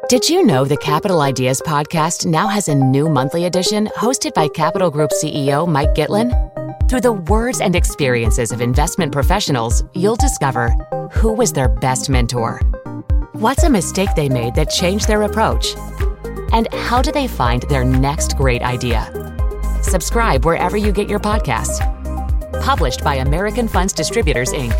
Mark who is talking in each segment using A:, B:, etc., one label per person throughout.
A: Did you know the Capital Ideas podcast now has a new monthly edition hosted by Capital Group CEO Mike Gitlin? Through the words and experiences of investment professionals, you'll discover who was their best mentor, what's a mistake they made that changed their approach, and how do they find their next great idea. Subscribe wherever you get your podcasts. Published by American Funds Distributors, Inc.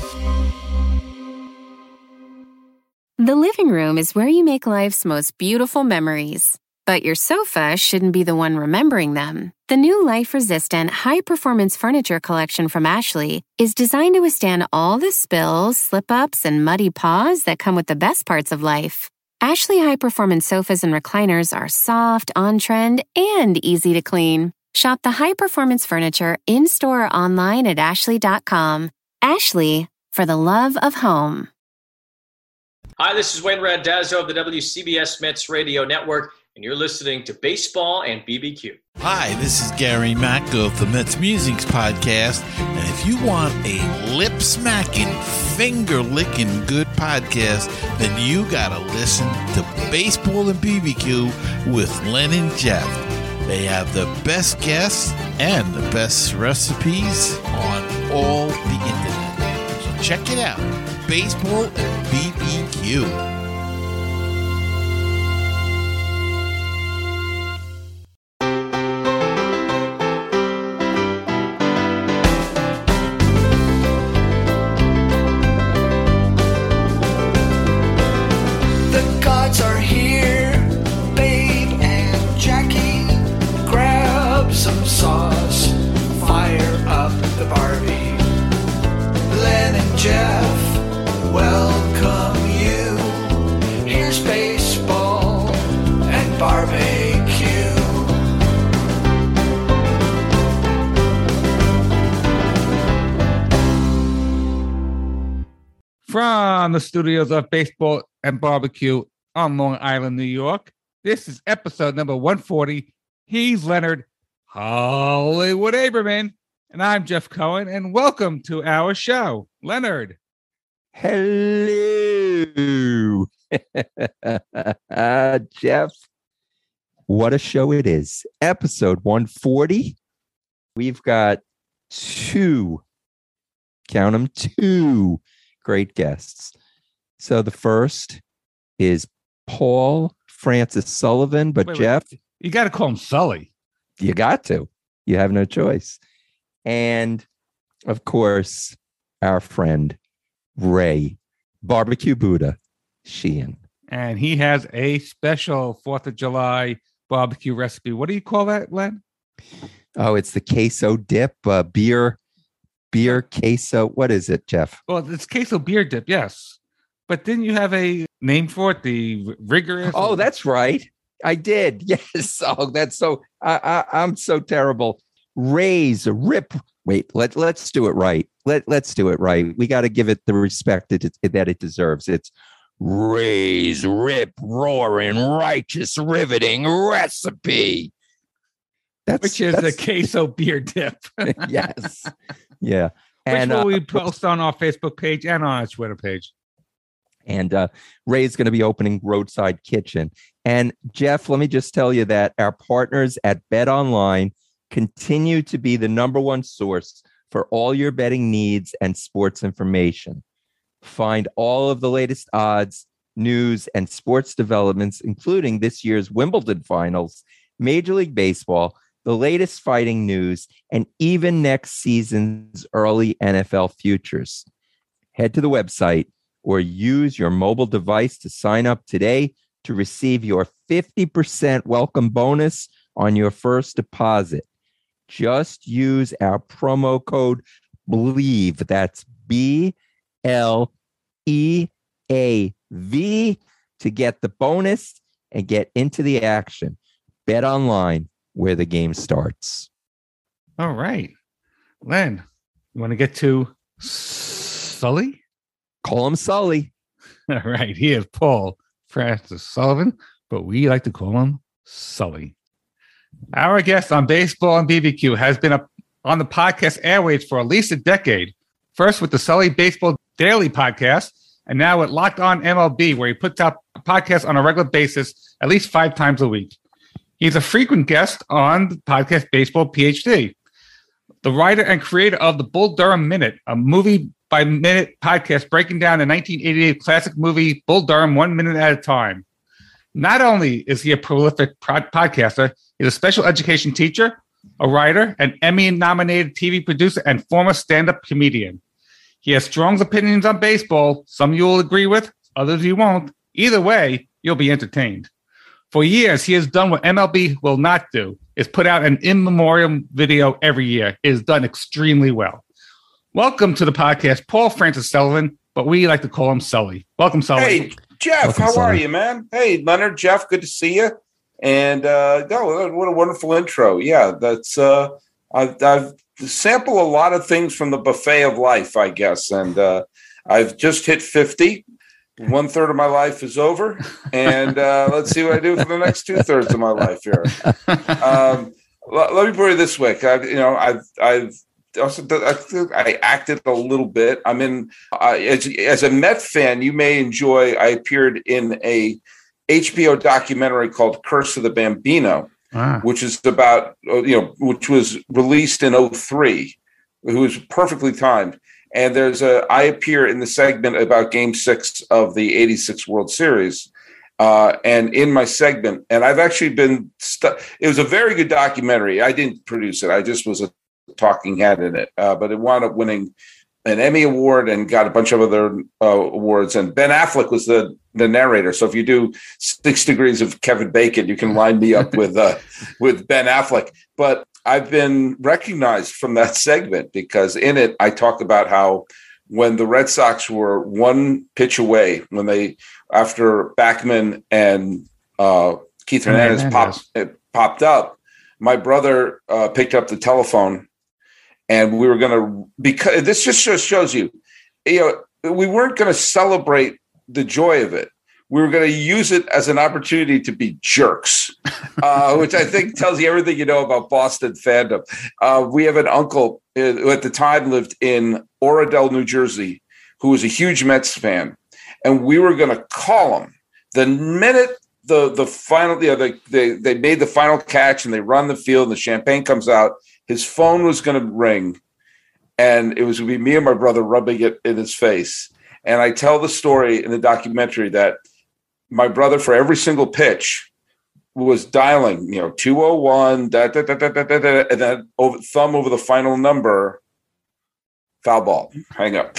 B: The living room is where you make life's most beautiful memories. But your sofa shouldn't be the one remembering them. The new life-resistant, high-performance furniture collection from Ashley is designed to withstand all the spills, slip-ups, and muddy paws that come with the best parts of life. Ashley high-performance sofas and recliners are soft, on-trend, and easy to clean. Shop the high-performance furniture in-store or online at ashley.com. Ashley, for the love of home.
C: Hi, this is Wayne Randazzo of the WCBS Mets Radio Network, and you're listening to Baseball and BBQ.
D: Hi, this is Gary Mack of the Mets Musings Podcast, and if you want a lip-smacking, finger-licking good podcast, then you gotta listen to Baseball and BBQ with Len and Jeff. They have the best guests and the best recipes on all the internet. So check it out, Baseball and BBQ.
E: From the studios of Baseball and Barbecue on Long Island, New York, this is episode number 140. He's Leonard Hollywood Aberman, and I'm Jeff Cohen, and welcome to our show. Leonard.
F: Hello. Jeff. What a show it is. Episode 140. We've got two great guests. So the first is Paul Francis Sullivan, but wait, Jeff,
E: you got to call him Sully.
F: You got to. You have no choice. And of course, our friend Ray Barbecue Buddha Sheehan.
E: And he has a special 4th of July barbecue recipe. What do you call that, Len?
F: Oh, it's the queso dip, beer queso. What is it, Jeff?
E: Well, it's queso beer dip, yes. But didn't you have a name for it? The rigorous?
F: Oh, that's right. I did. Yes. Oh, that's so. I'm so terrible. Raise a rip. Wait. Let's do it right. Let's do it right. We got to give it the respect that it deserves. It's raise, rip, roaring, righteous, riveting recipe.
E: Which is a queso beer dip.
F: Yes. Yeah.
E: And which will we post on our Facebook page and on our Twitter page.
F: And Ray's going to be opening Roadside Kitchen. And Jeff, let me just tell you that our partners at BetOnline continue to be the number one source for all your betting needs and sports information. Find all of the latest odds, news, and sports developments, including this year's Wimbledon finals, Major League Baseball, the latest fighting news, and even next season's early NFL futures. Head to the website or use your mobile device to sign up today to receive your 50% welcome bonus on your first deposit. Just use our promo code BLEAV. That's BLEAV to get the bonus and get into the action. Bet online, where the game starts.
E: All right. Len, you want to get to Sully?
F: Call him Sully.
E: All right. He is Paul Francis Sullivan, but we like to call him Sully. Our guest on Baseball and BBQ has been on the podcast airwaves for at least a decade. First with the Sully Baseball Daily podcast, and now with Locked On MLB, where he puts out podcast on a regular basis, at least 5 times a week. He's a frequent guest on the podcast Baseball PhD, the writer and creator of the Bull Durham Minute, a movie-by-minute podcast breaking down the 1988 classic movie Bull Durham 1 minute at a time. Not only is he a prolific podcaster, he's a special education teacher, a writer, an Emmy-nominated TV producer, and former stand-up comedian. He has strong opinions on baseball. Some you will agree with, others you won't. Either way, you'll be entertained. For years, he has done what MLB will not do, is put out an in memoriam video every year. It is done extremely well. Welcome to the podcast, Paul Francis Sullivan, but we like to call him Sully. Welcome, Sully.
G: Hey, Jeff, how are you, man? Hey, Leonard, Jeff, good to see you. And what a wonderful intro. Yeah, that's I've sampled a lot of things from the buffet of life, I guess. And I've just hit 50. 1/3 of my life is over, and let's see what I do for the next 2/3 of my life here. Let me put it this way. I acted a little bit. I'm in as a Met fan. You may enjoy. I appeared in a HBO documentary called "Curse of the Bambino," which is about which was released in 2003. It was perfectly timed. And I appear in the segment about Game 6 of the '86 World Series. And in my segment, and I've actually been it was a very good documentary. I didn't produce it. I just was a talking head in it. But it wound up winning an Emmy Award and got a bunch of other awards. And Ben Affleck was the narrator. So if you do 6 Degrees of Kevin Bacon, you can line me up with Ben Affleck. But I've been recognized from that segment because in it, I talk about how when the Red Sox were 1 pitch away, after Backman and Keith Hernandez popped up, my brother picked up the telephone and we were going to, because this just shows you, we weren't going to celebrate the joy of it. We were going to use it as an opportunity to be jerks, which I think tells you everything you know about Boston fandom. We have an uncle who at the time lived in Oradell, New Jersey, who was a huge Mets fan. And we were going to call him the minute the final, they made the final catch and they run the field and the champagne comes out. His phone was going to ring and it was going to be me and my brother rubbing it in his face. And I tell the story in the documentary that my brother, for every single pitch, was dialing, 201, and then thumb over the final number, foul ball, hang up,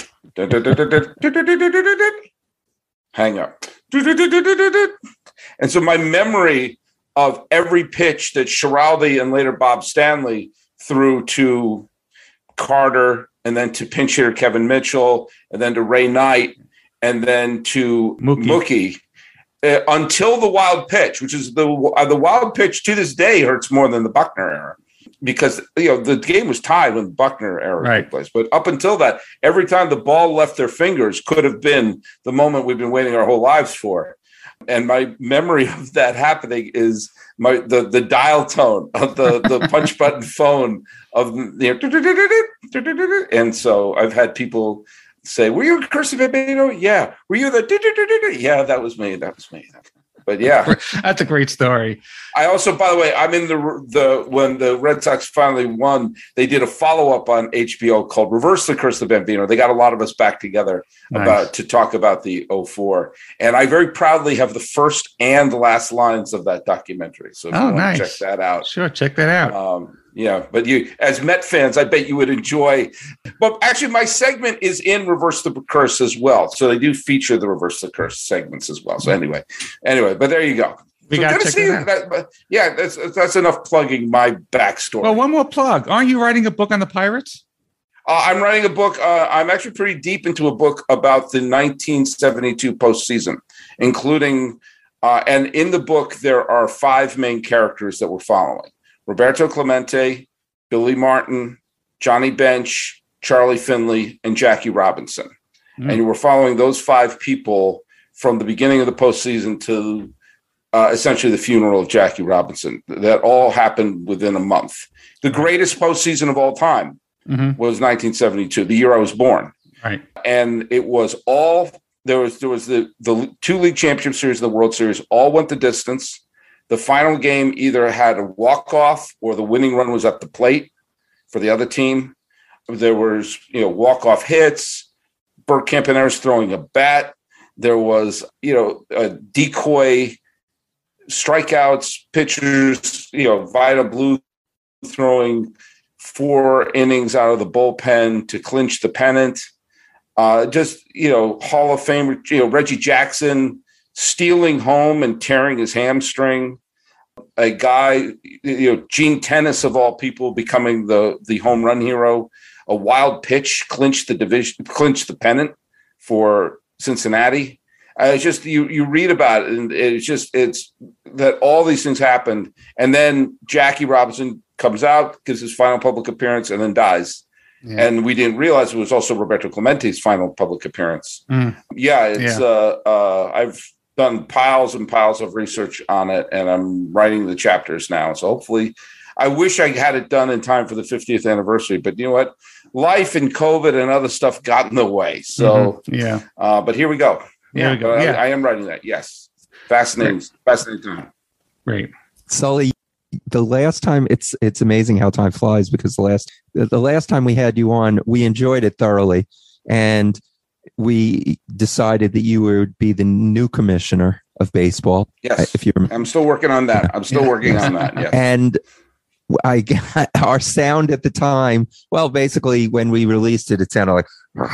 G: hang up. And so my memory of every pitch that Schiraldi and later Bob Stanley threw to Carter and then to pinch hitter Kevin Mitchell and then to Ray Knight and then to Mookie. Until the wild pitch, which is the wild pitch to this day hurts more than the Buckner era because the game was tied when the Buckner era took place. But up until that, every time the ball left their fingers could have been the moment we've been waiting our whole lives for. And my memory of that happening is the dial tone of the punch button phone of and so I've had people say, "Were you Curse of the Bambino?" Yeah. Were you the? Yeah, that was me. But yeah,
E: that's a great story.
G: I also, by the way, I'm in the when the Red Sox finally won, they did a follow-up on HBO called "Reverse the Curse of the Bambino." They got a lot of us back together to talk about the 2004, and I very proudly have the first and the last lines of that documentary. So if you want to check that out,
E: sure, check that out.
G: Yeah, but you, as Met fans, I bet you would enjoy. But actually, my segment is in Reverse the Curse as well, so they do feature the Reverse the Curse segments as well. So anyway, but there you go.
E: We got to see
G: that. But yeah, that's enough plugging my backstory.
E: Well, one more plug. Aren't you writing a book on the Pirates?
G: I'm writing a book. I'm actually pretty deep into a book about the 1972 postseason, including, and in the book there are 5 main characters that we're following. Roberto Clemente, Billy Martin, Johnny Bench, Charlie Finley, and Jackie Robinson. And we're following those 5 people from the beginning of the postseason to essentially the funeral of Jackie Robinson. That all happened within a month. The greatest postseason of all time was 1972, the year I was born.
E: Right.
G: And it was there was the 2 league championship series, the World Series, all went the distance. The final game either had a walk-off or the winning run was at the plate for the other team. There was, walk-off hits, Bert Campaneris throwing a bat. There was, a decoy strikeouts, pitchers, Vida Blue throwing 4 innings out of the bullpen to clinch the pennant. Hall of Famer, Reggie Jackson stealing home and tearing his hamstring. A guy, Gene Tennis of all people, becoming the home run hero. A wild pitch clinched the pennant for Cincinnati. It's just you read about it, and it's that all these things happened, and then Jackie Robinson comes out, gives his final public appearance, and then dies. Yeah. And we didn't realize it was also Roberto Clemente's final public appearance. I've done piles and piles of research on it, and I'm writing the chapters now. So hopefully, I wish I had it done in time for the 50th anniversary. But you know what? Life and COVID and other stuff got in the way. So but here we go.
E: Here we go.
G: I am writing that. Yes, fascinating time.
E: Great,
F: Sully. The last time, it's amazing how time flies, because the last time we had you on, we enjoyed it thoroughly, and we decided that you would be the new commissioner of baseball.
G: Yes,
F: if you remember.
G: I'm still working on that. Yes.
F: And I got our sound at the time. Well, basically, when we released it, it sounded like.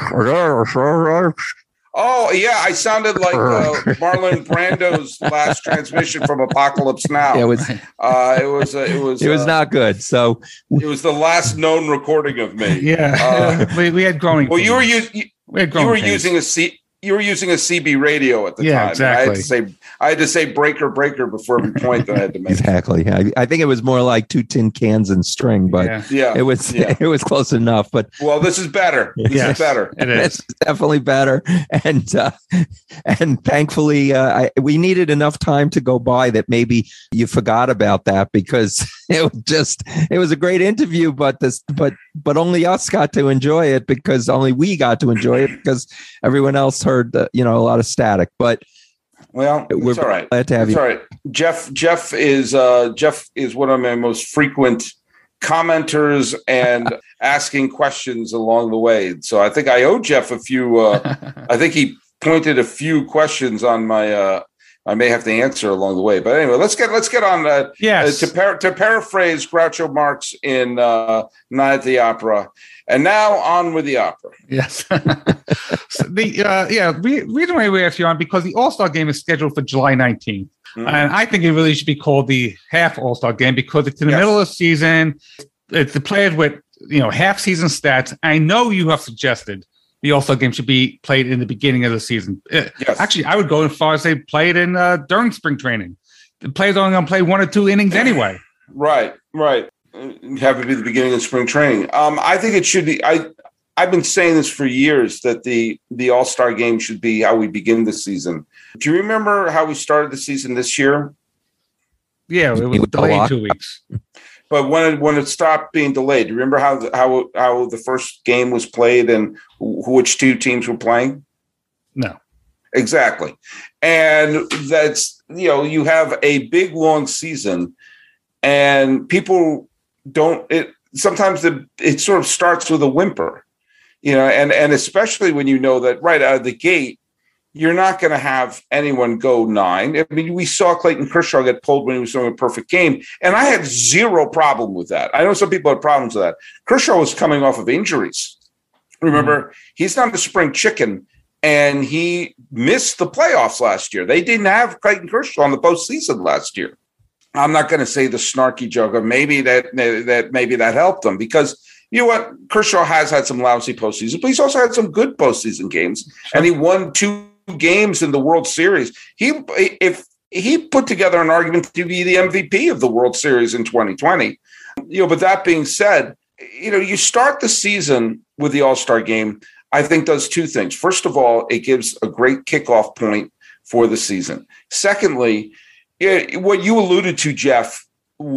G: Oh yeah, I sounded like Marlon Brando's last transmission from Apocalypse Now.
F: It was not good. So
G: it was the last known recording of me.
E: Yeah, we had growing.
G: Well, you were using a CB radio at the time.
F: Exactly.
G: I had to say breaker before every point that I had to make.
F: Exactly. I think it was more like 2 tin cans and string, but it was close enough. But
G: this is better. This is better.
E: It is.
F: It's definitely better. And thankfully, we needed enough time to go by that maybe you forgot about that, because it was a great interview, but only us got to enjoy it, because only we got to enjoy it, because everyone else heard a lot of static. But
G: it's all right.
F: Glad to have you.
G: All right. Jeff is one of my most frequent commenters and asking questions along the way. So I think I owe Jeff a few. I think he pointed a few questions on my. I may have to answer along the way, but anyway, let's get on that.
E: Yes.
G: To paraphrase Groucho Marx in Night at the Opera. And now on with the opera.
E: Yes. Reason why we asked you on, because the All-Star game is scheduled for July 19th. Mm-hmm. And I think it really should be called the half All-Star game, because it's in the middle of the season. It's the players with, half season stats. I know you have suggested the All-Star game should be played in the beginning of the season. Yes. Actually, I would go as far as say play it in during spring training. The players are only going to play 1 or 2 innings anyway.
G: Right. Have it be the beginning of spring training. I think it should be. I've been saying this for years, that the All-Star game should be how we begin the season. Do you remember how we started the season this year?
E: Yeah, it was delayed 2 weeks.
G: But when it stopped being delayed, do you remember how the first game was played and which 2 teams were playing?
E: No.
G: Exactly. And that's, you have a big, long season, and people sometimes it sort of starts with a whimper, and especially when that right out of the gate, you're not going to have anyone go 9. I mean, we saw Clayton Kershaw get pulled when he was doing a perfect game, and I had zero problem with that. I know some people had problems with that. Kershaw was coming off of injuries. Remember, he's not a spring chicken, and he missed the playoffs last year. They didn't have Clayton Kershaw in the postseason last year. I'm not going to say the snarky joke of maybe that helped them, because you know what? Kershaw has had some lousy postseason, but he's also had some good postseason games. Sure. And he won 2 games in the World Series. If he put together an argument to be the MVP of the World Series in 2020. But that being said, you start the season with the All-Star game, I think does 2 things. First of all, it gives a great kickoff point for the season. Secondly, what you alluded to, Jeff,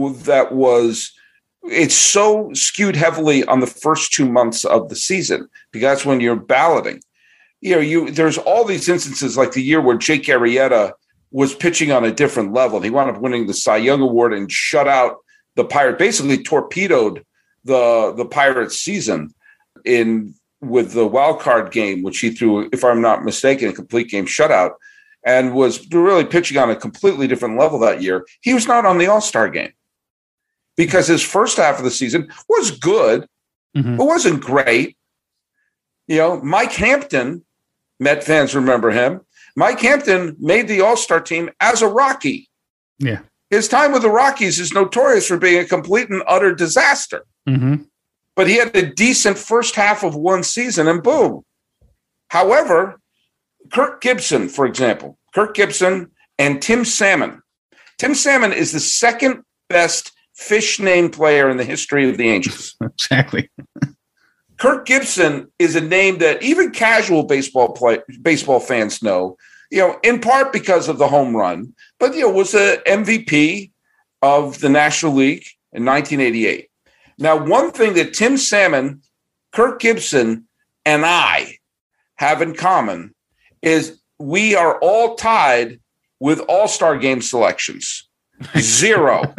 G: it's so skewed heavily on the first 2 months of the season, because that's when you're balloting. there's all these instances like the year where Jake Arrieta was pitching on a different level. He wound up winning the Cy Young Award and shut out the Pirates, basically torpedoed the Pirates season with the wild card game, which he threw, if I'm not mistaken, a complete game shutout, and was really pitching on a completely different level that year. He was not on the All-Star game because his first half of the season was good. It wasn't great. Mike Hampton, Met fans remember him. Mike Hampton made the All-Star team as a Rocky.
E: Yeah.
G: His time with the Rockies is notorious for being a complete and utter disaster. But he had a decent first half of one season and boom. However, Kirk Gibson, for example, and Tim Salmon. Tim Salmon is the second best fish name player in the history of the Angels.
E: Exactly.
G: Kirk Gibson is a name that even casual baseball fans know, in part because of the home run, but, was the MVP of the National League in 1988. Now, one thing that Tim Salmon, Kirk Gibson, and I have in common is we are all tied with All-Star game selections. 0.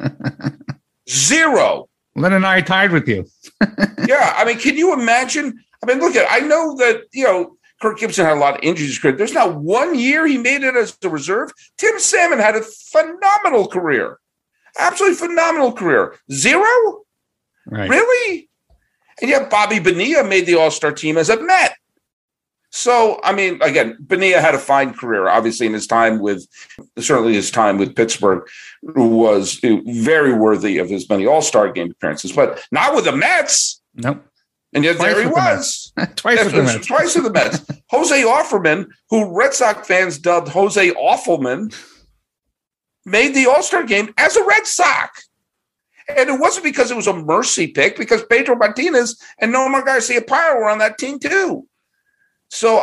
G: 0.
E: Len and I tied with you.
G: Yeah, I mean, can you imagine? I mean, I know that, Kirk Gibson had a lot of injuries. There's not one year he made it as a reserve. Tim Salmon had a phenomenal career. Absolutely phenomenal career. 0?
E: Right.
G: Really? And yet Bobby Bonilla made the All-Star team as a Met. So, I mean, again, Bonilla had a fine career, obviously, in his time with Pittsburgh, who was very worthy of his many All-Star game appearances, but not with the Mets.
E: Nope.
G: And yet there he was.
E: Twice with
G: the Mets. Jose Offerman, who Red Sox fans dubbed Jose Awfulman, made the All-Star game as a Red Sox. And it wasn't because it was a mercy pick, because Pedro Martinez and Nomar Garciaparra were on that team too. So,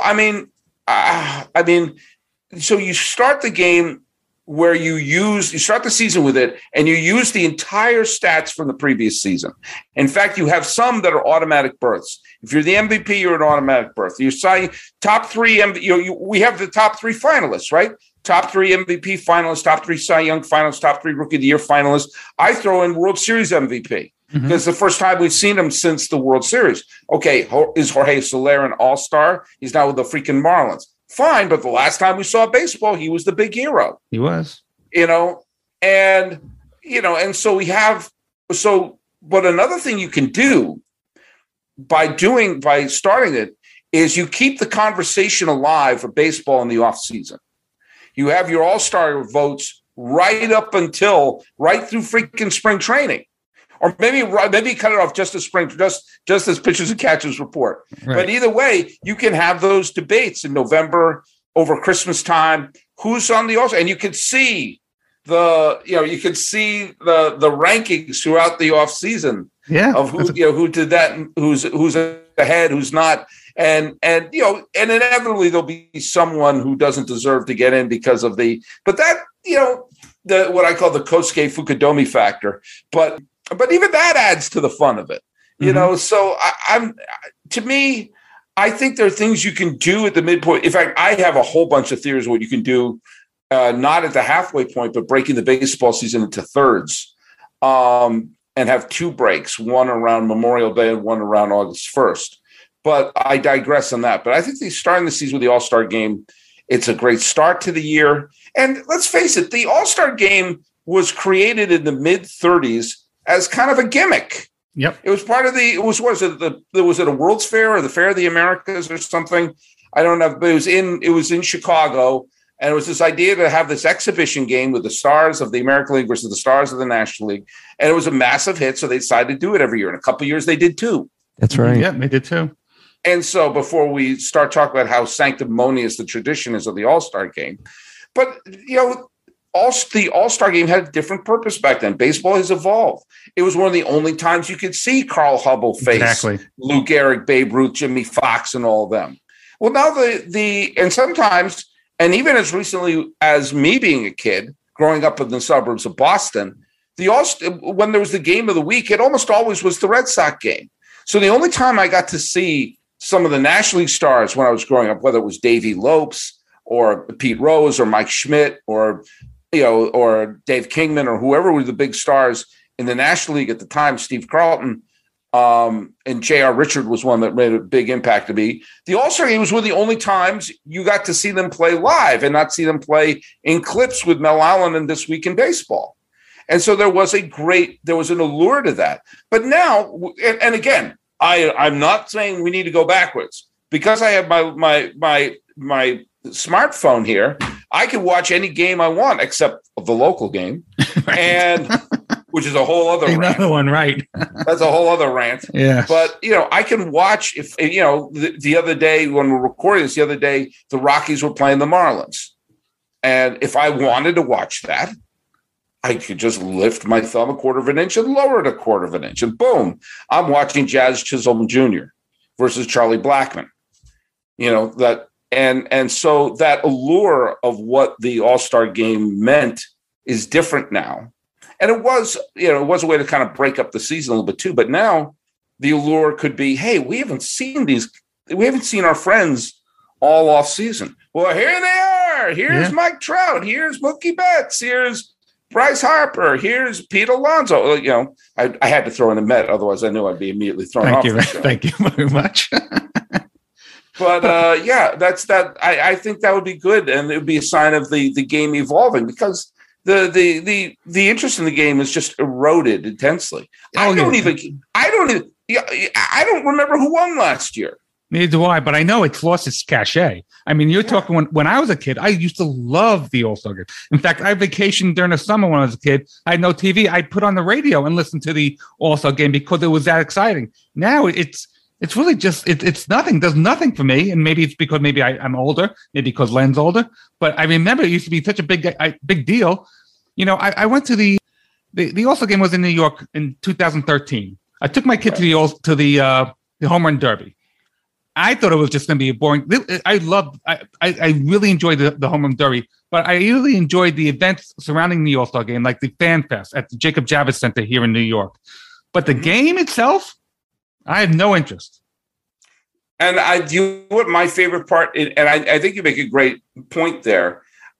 G: so you start the game where you start the season with it and you use the entire stats from the previous season. In fact, you have some that are automatic berths. If you're the MVP, you're an automatic berth. You're saying top three, we have the top three finalists, right? Top three MVP finalists, top three Cy Young finalists, top three Rookie of the Year finalists. I throw in World Series MVP. Because it's the first time we've seen him since the World Series. Okay, is Jorge Soler an all-star? He's now with the freaking Marlins. Fine, but the last time we saw baseball, he was the big hero.
E: He was.
G: And but another thing you can do by starting it is you keep the conversation alive for baseball in the offseason. You have your all-star votes right through freaking spring training. Or maybe cut it off just as pitchers and catchers report. Right. But either way, you can have those debates in November over Christmas time. Who's on the All-Star? And you can see the rankings throughout the off season.
E: Yeah.
G: Of who did that, and who's ahead, who's not, and inevitably there'll be someone who doesn't deserve to get in because of the what I call the Kosuke Fukudomi factor, But even that adds to the fun of it, So I think there are things you can do at the midpoint. In fact, I have a whole bunch of theories of what you can do, not at the halfway point, but breaking the baseball season into thirds, and have 2 breaks, one around Memorial Day and one around August 1st. But I digress on that. But I think starting the season with the All-Star game, it's a great start to the year. And let's face it, the All-Star game was created in the mid-'30s as kind of a gimmick.
E: Yep.
G: It was part of was it a World's Fair or the Fair of the Americas or something? I don't know, but it was in Chicago, and it was this idea to have this exhibition game with the stars of the American League versus the stars of the National League. And it was a massive hit, so they decided to do it every year. In a couple of years, they did 2.
F: That's right.
E: Yeah, they did 2.
G: And so before we start talking about how sanctimonious the tradition is of the All-Star game, but, the All-Star game had a different purpose back then. Baseball has evolved. It was one of the only times you could see Carl Hubble face Lou Gehrig, Babe Ruth, Jimmy Fox, and all of them. Well, now and sometimes, and even as recently as me being a kid, growing up in the suburbs of Boston, when there was the game of the week, it almost always was the Red Sox game. So the only time I got to see some of the National League stars when I was growing up, whether it was Davey Lopes or Pete Rose or Mike Schmidt or Dave Kingman or whoever were the big stars in the National League at the time, Steve Carlton, and J.R. Richard was one that made a big impact to me. The All-Star Game was one of the only times you got to see them play live and not see them play in clips with Mel Allen and This Week in Baseball. And so there was an allure to that. But now, and again, I'm not saying we need to go backwards because I have my smartphone here. I can watch any game I want except the local game, right. And which is a whole other
E: another one, right?
G: That's a whole other rant.
E: Yeah.
G: But I can watch the other day when we're recording this. The other day, the Rockies were playing the Marlins, and if I wanted to watch that, I could just lift my thumb a quarter of an inch and lower it a quarter of an inch, and boom, I'm watching Jazz Chisholm Jr. versus Charlie Blackmon. And so that allure of what the All-Star Game meant is different now. And it was a way to kind of break up the season a little bit too. But now the allure could be, hey, we haven't seen our friends all off season. Well, here they are. Here's Mike Trout. Here's Mookie Betts. Here's Bryce Harper. Here's Pete Alonso. I had to throw in a Met, otherwise I knew I'd be immediately thrown off.
E: Thank you very much.
G: But that's that. I think that would be good, and it would be a sign of the game evolving because the interest in the game is just eroded intensely. I don't remember who won last year.
E: Neither do I, but I know it's lost its cachet. I mean, you're talking when I was a kid, I used to love the All-Star Game. In fact, I vacationed during the summer when I was a kid. I had no TV. I'd put on the radio and listen to the All-Star Game because it was that exciting. Now it's really just it's nothing. Does nothing for me, and maybe it's because I'm older, maybe because Len's older. But I remember it used to be such a big deal. I went to the All-Star Game was in New York in 2013. I took my kid to the Home Run Derby. I thought it was just going to be a boring. I really enjoyed the Home Run Derby, but I really enjoyed the events surrounding the All-Star Game, like the Fan Fest at the Jacob Javits Center here in New York. But the game itself, I have no interest.
G: And what my favorite part, and I think you make a great point there.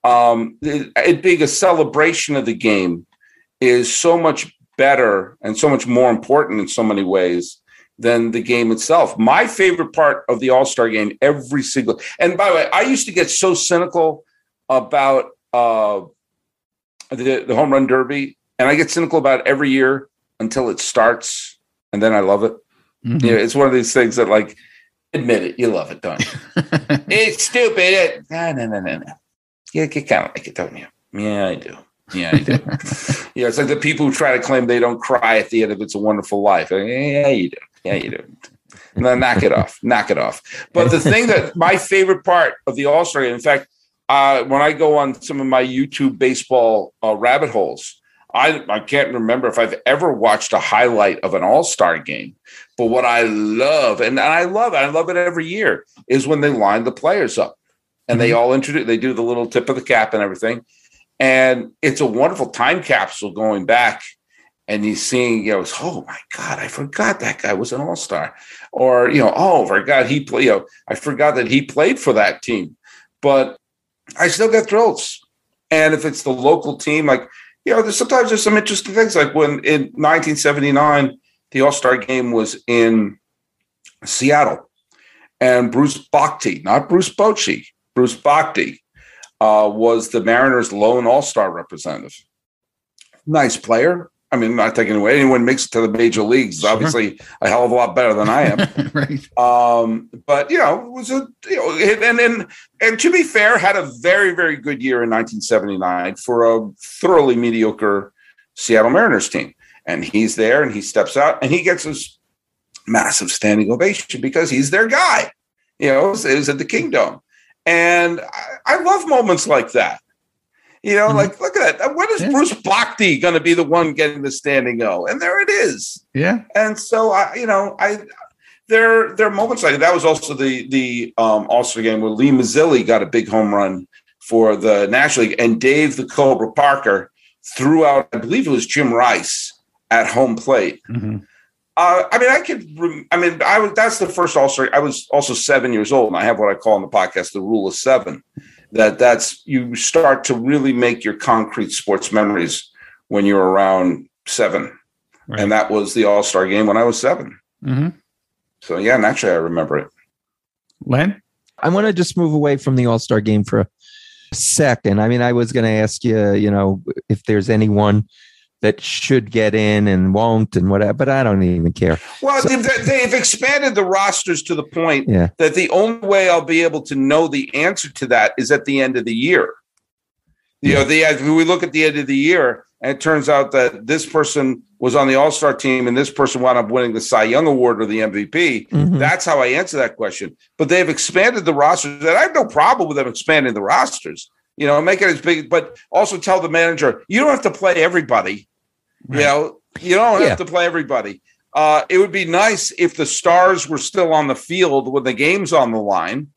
G: It being a celebration of the game is so much better and so much more important in so many ways than the game itself. My favorite part of the All-Star Game, and by the way, I used to get so cynical about the Home Run Derby, and I get cynical about it every year until it starts, and then I love it. Mm-hmm. It's one of these things that, like, admit it, you love it, don't you? It's stupid. No. You kind of like it, don't you? Yeah, I do. Yeah, I do. It's like the people who try to claim they don't cry at the end of It's a Wonderful Life. Yeah, you do. Yeah, you do. No, knock it off. Knock it off. But the thing that my favorite part of the All-Star Game, in fact, when I go on some of my YouTube baseball rabbit holes, I can't remember if I've ever watched a highlight of an All-Star Game. But what I love, and I love it every year, is when they line the players up. And they all they do the little tip of the cap and everything. And it's a wonderful time capsule going back. And he's seeing, oh my God, I forgot that guy was an all-star. Or, I forgot I forgot that he played for that team. But I still get thrills. And if it's the local team, like, there's some interesting things. Like when in 1979, the All-Star Game was in Seattle. And Bruce Bochy, not Bruce Bochy, Bruce Bochy was the Mariners' lone All-Star representative. Nice player. I mean, not taking away. Anyone makes it to the major leagues is obviously a hell of a lot better than I am.
E: Right.
G: But, it was and to be fair, had a very, very good year in 1979 for a thoroughly mediocre Seattle Mariners team. And he's there and he steps out and he gets this massive standing ovation because he's their guy. It was at the Kingdom. And I love moments like that. Like, look at that. When is Bruce Bochy going to be the one getting the standing O? And there it is.
E: Yeah.
G: And so, there are moments like that. That was also the All-Star Game where Lee Mazzilli got a big home run for the National League. And Dave the Cobra Parker threw out, I believe it was Jim Rice, at home plate. Mm-hmm. That's the first All-Star. I was also 7 years old, and I have what I call in the podcast the rule of 7. That's you start to really make your concrete sports memories when you're around 7, right. And that was the All-Star game when I was 7.
E: Mm-hmm.
G: So yeah, naturally I remember it.
E: Len,
F: I want to just move away from the All-Star game for a second. I mean, I was going to ask you, if there's anyone that should get in and won't and whatever, but I don't even care.
G: Well, they've expanded the rosters to the point
F: that
G: the only way I'll be able to know the answer to that is at the end of the year. We look at the end of the year and it turns out that this person was on the All-Star team and this person wound up winning the Cy Young Award or the MVP.
F: Mm-hmm.
G: That's how I answer that question. But they've expanded the rosters, and I have no problem with them expanding the rosters. Make it as big, but also tell the manager, you don't have to play everybody. Right. You don't have to play everybody. It would be nice if the stars were still on the field when the game's on the line.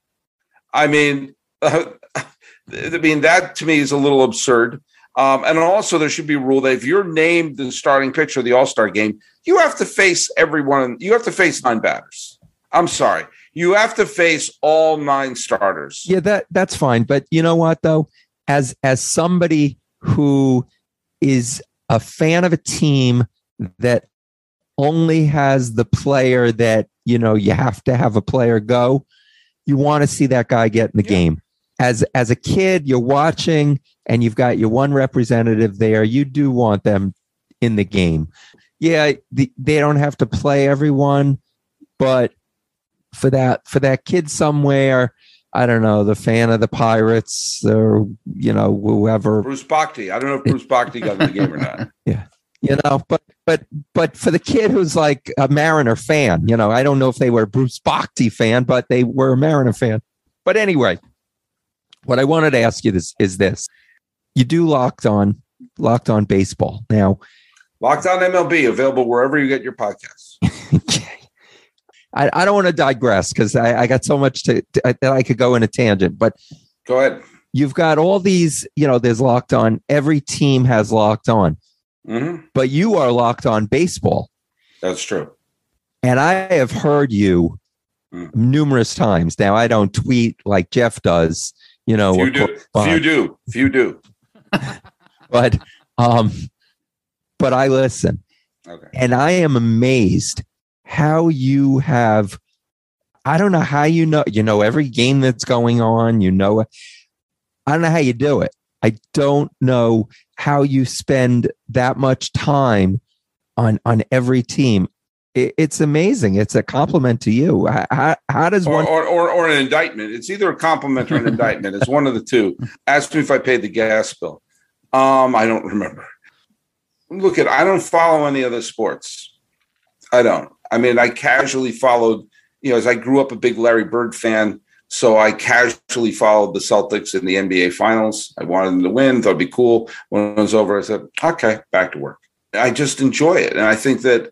G: That to me is a little absurd. And also there should be a rule that if you're named the starting pitcher of the All-Star game, you have to face everyone. You have to face 9 batters. I'm sorry. You have to face all 9 starters.
F: Yeah, that's fine. But you know what, though? As somebody who is a fan of a team that only has the player that, you have to have a player go, you want to see that guy get in the game. As a kid, you're watching and you've got your one representative there. You do want them in the game. Yeah, they don't have to play everyone, but for that kid somewhere, I don't know, the fan of the Pirates or, whoever.
G: Bruce Bochy. I don't know if Bruce Bochy got in the game or not.
F: Yeah. But for the kid who's like a Mariner fan, I don't know if they were a Bruce Bochy fan, but they were a Mariner fan. But anyway, what I wanted to ask you is this. You do Locked On Baseball. Now,
G: Locked On MLB, available wherever you get your podcasts.
F: I don't want to digress because I got so much that I could go in a tangent, but
G: go ahead.
F: You've got all these, there's Locked On. Every team has Locked On, but you are Locked On Baseball.
G: That's true.
F: And I have heard you numerous times. Now, I don't tweet like Jeff does,
G: Few do.
F: But I listen.
G: Okay.
F: And I am amazed how you have, I don't know how you know every game that's going on, I don't know how you do it. I don't know how you spend that much time on every team. It's amazing. It's a compliment to you. How does one
G: or an indictment? It's either a compliment or an indictment. It's one of the two. Ask me if I paid the gas bill. I don't remember. Look, I don't follow any other sports. I don't. I casually followed, as I grew up a big Larry Bird fan, so I casually followed the Celtics in the NBA Finals. I wanted them to win. Thought it'd be cool. When it was over, I said, okay, back to work. I just enjoy it. And I think that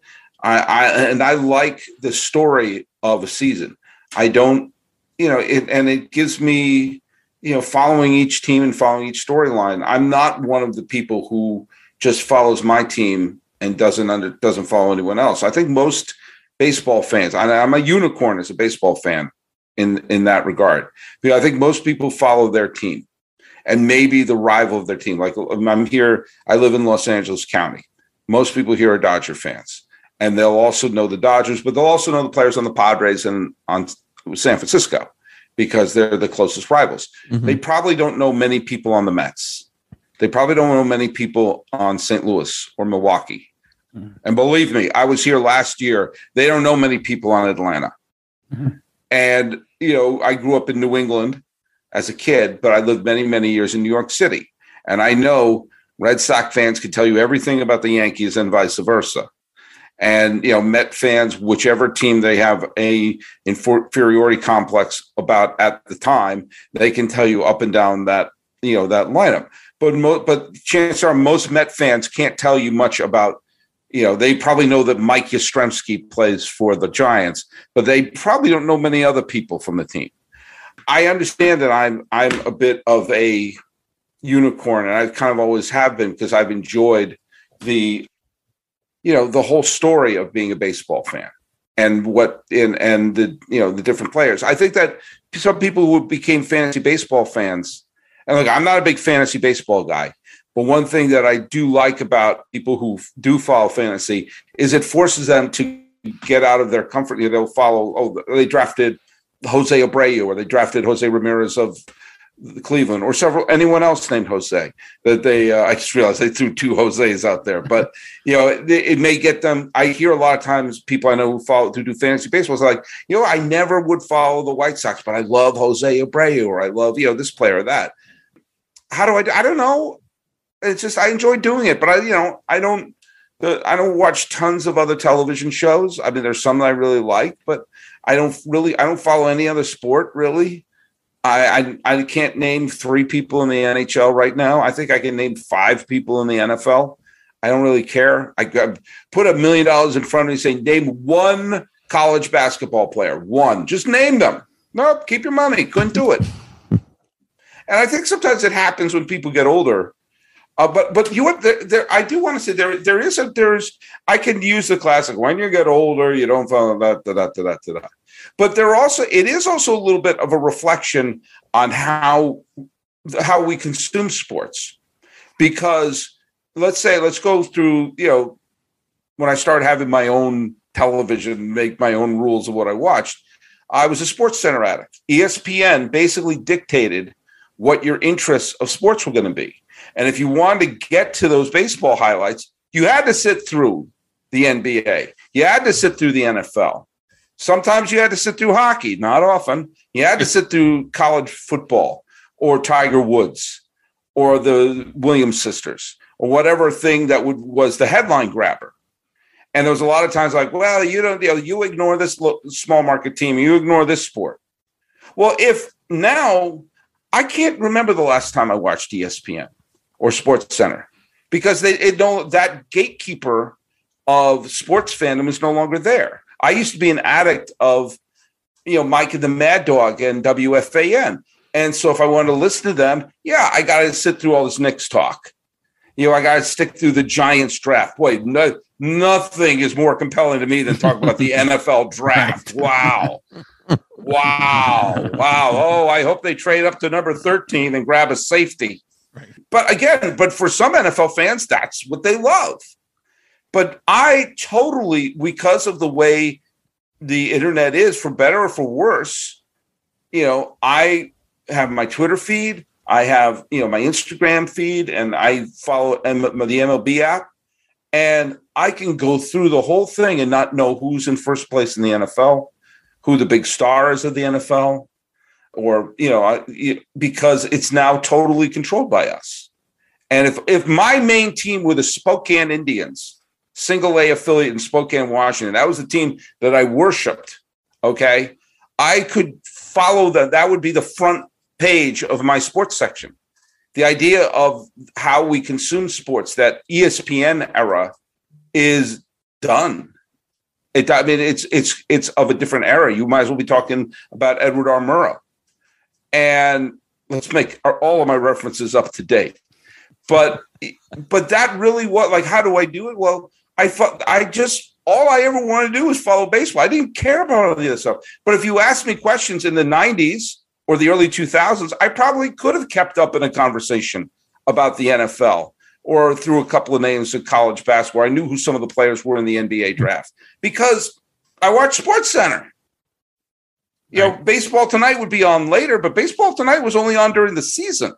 G: I like the story of a season. I don't, and it gives me, following each team and following each storyline. I'm not one of the people who just follows my team and doesn't follow anyone else. I think most baseball fans, I'm a unicorn as a baseball fan in that regard. Because I think most people follow their team and maybe the rival of their team. Like I'm here, I live in Los Angeles County. Most people here are Dodger fans. And they'll also know the Dodgers, but they'll also know the players on the Padres and on San Francisco because they're the closest rivals. Mm-hmm. They probably don't know many people on the Mets. They probably don't know many people on St. Louis or Milwaukee. Mm-hmm. And believe me, I was here last year. They don't know many people on Atlanta. Mm-hmm. And, I grew up in New England as a kid, but I lived many, many years in New York City. And I know Red Sox fans can tell you everything about the Yankees and vice versa. And, Met fans, whichever team they have a inferiority complex about at the time, they can tell you up and down that, that lineup. But chances are most Met fans can't tell you much about, they probably know that Mike Yastrzemski plays for the Giants, but they probably don't know many other people from the team. I understand that I'm a bit of a unicorn, and I kind of always have been because I've enjoyed the the whole story of being a baseball fan and the different players. I think that some people who became fantasy baseball fans, and look, I'm not a big fantasy baseball guy, but one thing that I do like about people who do follow fantasy is it forces them to get out of their comfort. They'll follow, they drafted Jose Abreu, or they drafted Jose Ramirez of Cleveland, or anyone else named Jose that I just realized they threw two Jose's out there, but it may get them. I hear a lot of times people I know who do fantasy baseball is like, I never would follow the White Sox, but I love Jose Abreu, or I love, this player or that. How do I don't know. It's just, I enjoy doing it, but I don't watch tons of other television shows. I mean, there's some that I really like, but I don't follow any other sport really. I can't name 3 people in the NHL right now. I think I can name 5 people in the NFL. I don't really care. I put $1 million in front of me saying, name one college basketball player. One. Just name them. Nope, keep your money. Couldn't do it. And I think sometimes it happens when people get older. But I do want to say I can use the classic, when you get older, you don't follow that. But it is also a little bit of a reflection on how we consume sports. Because let's go through, when I started having my own television, make my own rules of what I watched, I was a SportsCenter addict. ESPN basically dictated what your interests of sports were going to be. And if you wanted to get to those baseball highlights, you had to sit through the NBA. You had to sit through the NFL. Sometimes you had to sit through hockey, not often. You had to sit through college football or Tiger Woods or the Williams sisters or whatever thing that was the headline grabber. And there was a lot of times like, well, you ignore this small market team, you ignore this sport. Well, if now I can't remember the last time I watched ESPN or SportsCenter, because that gatekeeper of sports fandom is no longer there. I used to be an addict of, Mike and the Mad Dog and WFAN. And so if I wanted to listen to them, I got to sit through all this Knicks talk. I got to stick through the Giants draft. Boy, nothing is more compelling to me than talk about the NFL draft. Wow. Oh, I hope they trade up to number 13 and grab a safety. Right. But for some NFL fans, that's what they love. But I totally, because of the way the internet is, for better or for worse, I have my Twitter feed, I have, my Instagram feed, and I follow the MLB app, and I can go through the whole thing and not know who's in first place in the NFL, who the big star is of the NFL, or, because it's now totally controlled by us. And if my main team were the Spokane Indians, single A affiliate in Spokane, Washington, that was the team that I worshiped, okay, I could follow that. That would be the front page of my sports section. The idea of how we consume sports, that ESPN era, is done. It's of a different era. You might as well be talking about Edward R. Murrow. And let's make all of my references up to date. But that really was like, how do I do it? Well, all I ever wanted to do was follow baseball. I didn't care about all the other stuff. But if you asked me questions in the 90s or the early 2000s, I probably could have kept up in a conversation about the NFL or through a couple of names of college basketball. I knew who some of the players were in the NBA draft because I watched SportsCenter. Baseball Tonight would be on later, but Baseball Tonight was only on during the season.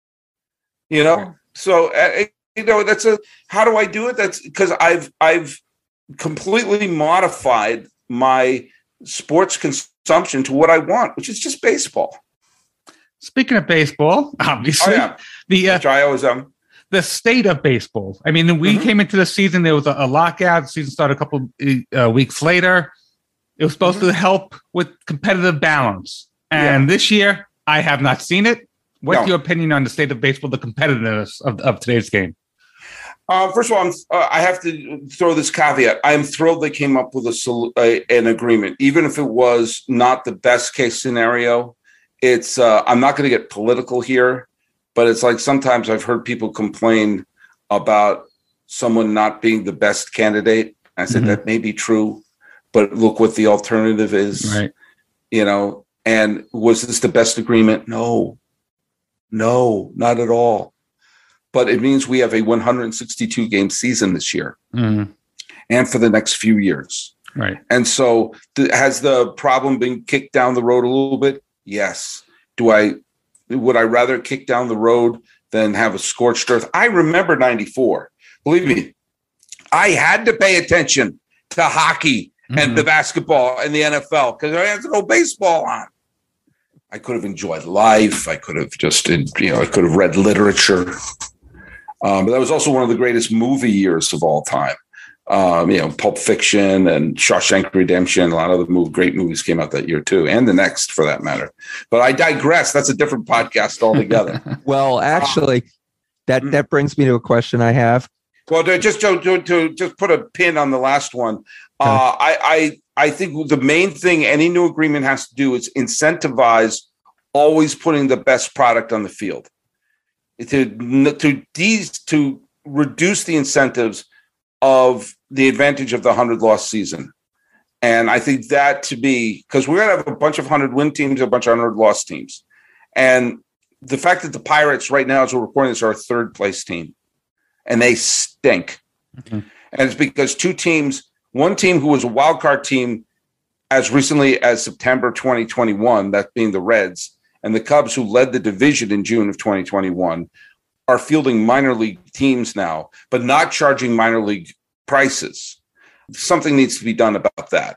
G: So that's how do I do it? That's because I've completely modified my sports consumption to what I want, which is just baseball.
E: Speaking of baseball, obviously,
G: which I always am.
E: The state of baseball. I mean, we came into the season, there was a lockout. The season started a couple weeks later. It was supposed to help with competitive balance. And this year, I have not seen it. What's your opinion on the state of baseball, the competitiveness of today's game?
G: First of all, I have to throw this caveat. I'm thrilled they came up with an agreement, even if it was not the best case scenario. It's I'm not going to get political here, but it's like sometimes I've heard people complain about someone not being the best candidate. I said, that may be true, but look what the alternative is,
E: right?
G: And was this the best agreement? No, not at all. But it means we have a 162 game season this year and for the next few years.
E: Right.
G: And so has the problem been kicked down the road a little bit? Yes. Would I rather kick down the road than have a scorched earth? I remember 94. Believe me, I had to pay attention to hockey and the basketball and the NFL because I had no baseball on. I could have enjoyed life. I could have I could have read literature. But that was also one of the greatest movie years of all time. Pulp Fiction and Shawshank Redemption. A lot of the great movies came out that year too, and the next for that matter. But I digress. That's a different podcast altogether.
F: Well, actually, that brings me to a question I have.
G: Well, just to put a pin on the last one, I think the main thing any new agreement has to do is incentivize always putting the best product on the field. To reduce the incentives of the advantage of the 100-loss season. And I think that because we're going to have a bunch of 100-win teams, a bunch of 100-loss teams. And the fact that the Pirates right now, as we're recording this, are a third-place team. And they stink. And it's because one team who was a wild card team as recently as September 2021, that being the Reds, and the Cubs, who led the division in June of 2021, are fielding minor league teams now, but not charging minor league prices. Something needs to be done about that.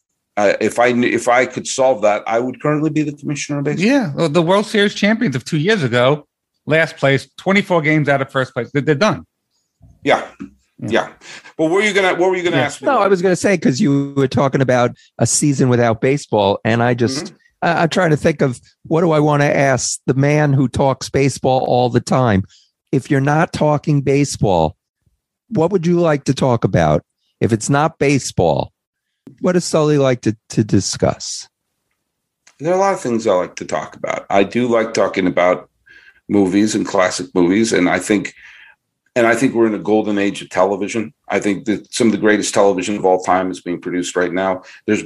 G: If I could solve that, I would currently be the commissioner of baseball.
E: Yeah, well, the World Series champions of 2 years ago, last place, 24 games out of first place. They're done.
G: Yeah. But what were you gonna ask me?
F: No, I was gonna say, because you were talking about a season without baseball, and I just I'm trying to think of what do I want to ask the man who talks baseball all the time. If you're not talking baseball, what would you like to talk about? If it's not baseball, what does Sully like to discuss?
G: There are a lot of things I like to talk about. I do like talking about movies and classic movies, and I think we're in a golden age of television. I think that some of the greatest television of all time is being produced right now. There's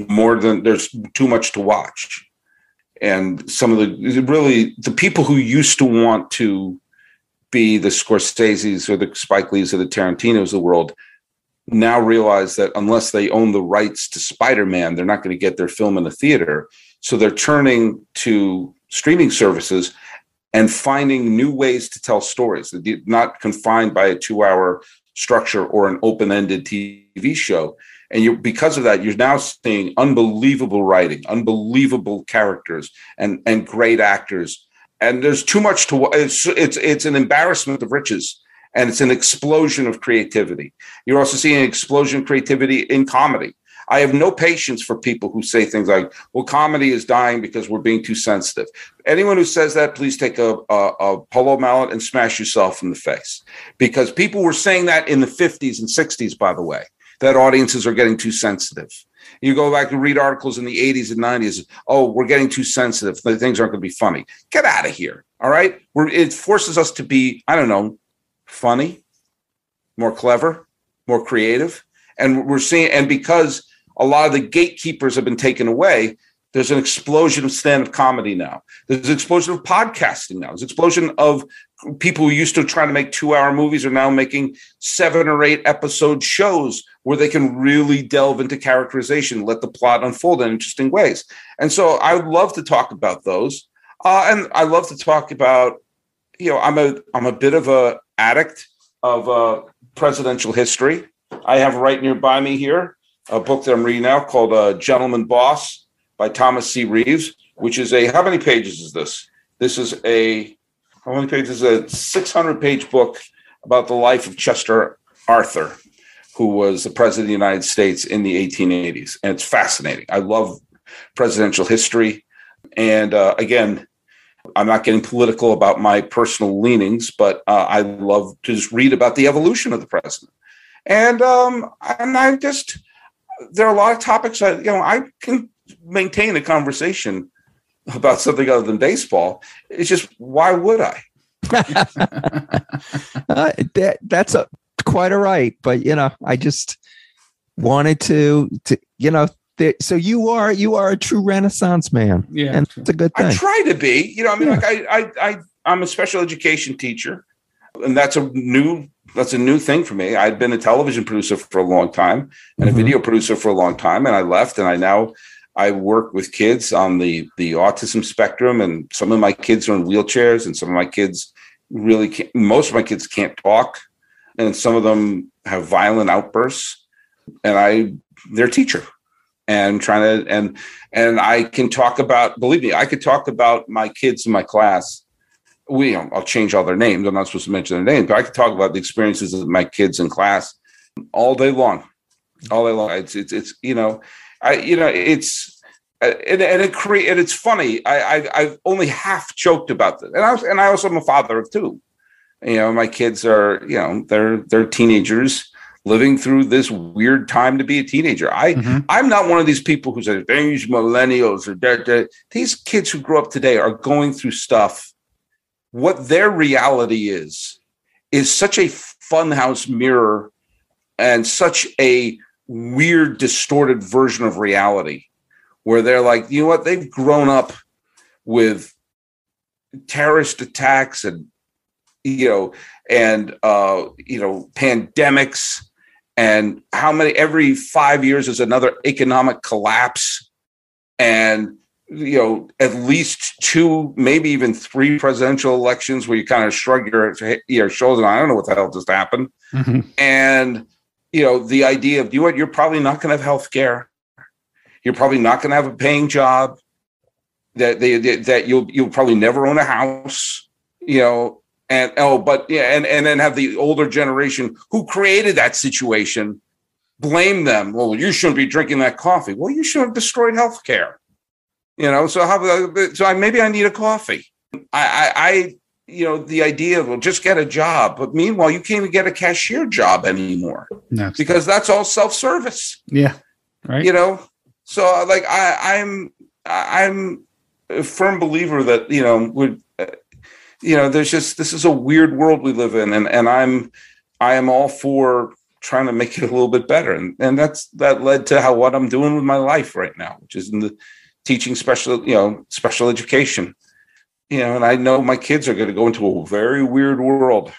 G: too much to watch. And some of the people who used to want to be the Scorseses or the Spike Lees or the Tarantinos of the world now realize that unless they own the rights to Spider-Man, they're not going to get their film in the theater. So they're turning to streaming services and finding new ways to tell stories, not confined by a 2-hour structure or an open-ended TV show. And because of that, you're now seeing unbelievable writing, unbelievable characters, and great actors. And there's too much to. It's an embarrassment of riches, and it's an explosion of creativity. You're also seeing an explosion of creativity in comedy. I have no patience for people who say things like, well, comedy is dying because we're being too sensitive. Anyone who says that, please take a polo mallet and smash yourself in the face. Because people were saying that in the 50s and 60s, by the way, that audiences are getting too sensitive. You go back and read articles in the 80s and 90s. Oh, we're getting too sensitive. Things aren't going to be funny. Get out of here. All right. It forces us to be, I don't know, funny, more clever, more creative. And we're seeing, and because a lot of the gatekeepers have been taken away, there's an explosion of stand-up comedy now. There's an explosion of podcasting now. There's an explosion of people who used to try to make 2-hour movies are now making 7 or 8 episode shows where they can really delve into characterization, let the plot unfold in interesting ways. And so I would love to talk about those. And I love to talk about, I'm a bit of a addict of presidential history. I have right nearby me here a book that I'm reading now called Gentleman Boss by Thomas C. Reeves, which is how many pages is this? This is a 600-page book about the life of Chester Arthur, who was the president of the United States in the 1880s. And it's fascinating. I love presidential history. And again, I'm not getting political about my personal leanings, but I love to just read about the evolution of the president. And I just, there are a lot of topics that, I can maintain a conversation about something other than baseball. It's just, why would I?
F: That's quite all right. But, I just wanted to so you are a true Renaissance man.
E: Yeah.
F: And it's a good thing.
G: I try to be, I'm a special education teacher, and that's a new thing for me. I'd been a television producer for a long time and a video producer for a long time. And I left, and I work with kids on the autism spectrum, and some of my kids are in wheelchairs, and some of my kids really can't, most of my kids can't talk, and some of them have violent outbursts, and they're teacher. And and I can talk about, believe me, I could talk about my kids in my class. I'll change all their names. I'm not supposed to mention their names, but I could talk about the experiences of my kids in class all day long. It's funny. I've only half joked about this, and I also am a father of two. My kids are, they're teenagers living through this weird time to be a teenager. I'm not one of these people who say these millennials or these kids who grow up today are going through stuff. What their reality is such a funhouse mirror and such a weird, distorted version of reality, where they're like, you know what? They've grown up with terrorist attacks and pandemics, and every 5 years is another economic collapse, and at least 2, maybe even 3 presidential elections where you kind of shrug your shoulders and I don't know what the hell just happened. And the idea of, you're probably not going to have health care. You're probably not going to have a paying job, that you'll probably never own a house, and then have the older generation who created that situation blame them. Well, you shouldn't be drinking that coffee. Well, you should have destroyed health care. So maybe I need a coffee. The idea of, just get a job. But meanwhile, you can't even get a cashier job anymore because that's all self-service.
E: Yeah. Right.
G: So I'm a firm believer that, this is a weird world we live in. And I am all for trying to make it a little bit better. And that led to what I'm doing with my life right now, which is in the teaching special education, and I know my kids are going to go into a very weird world,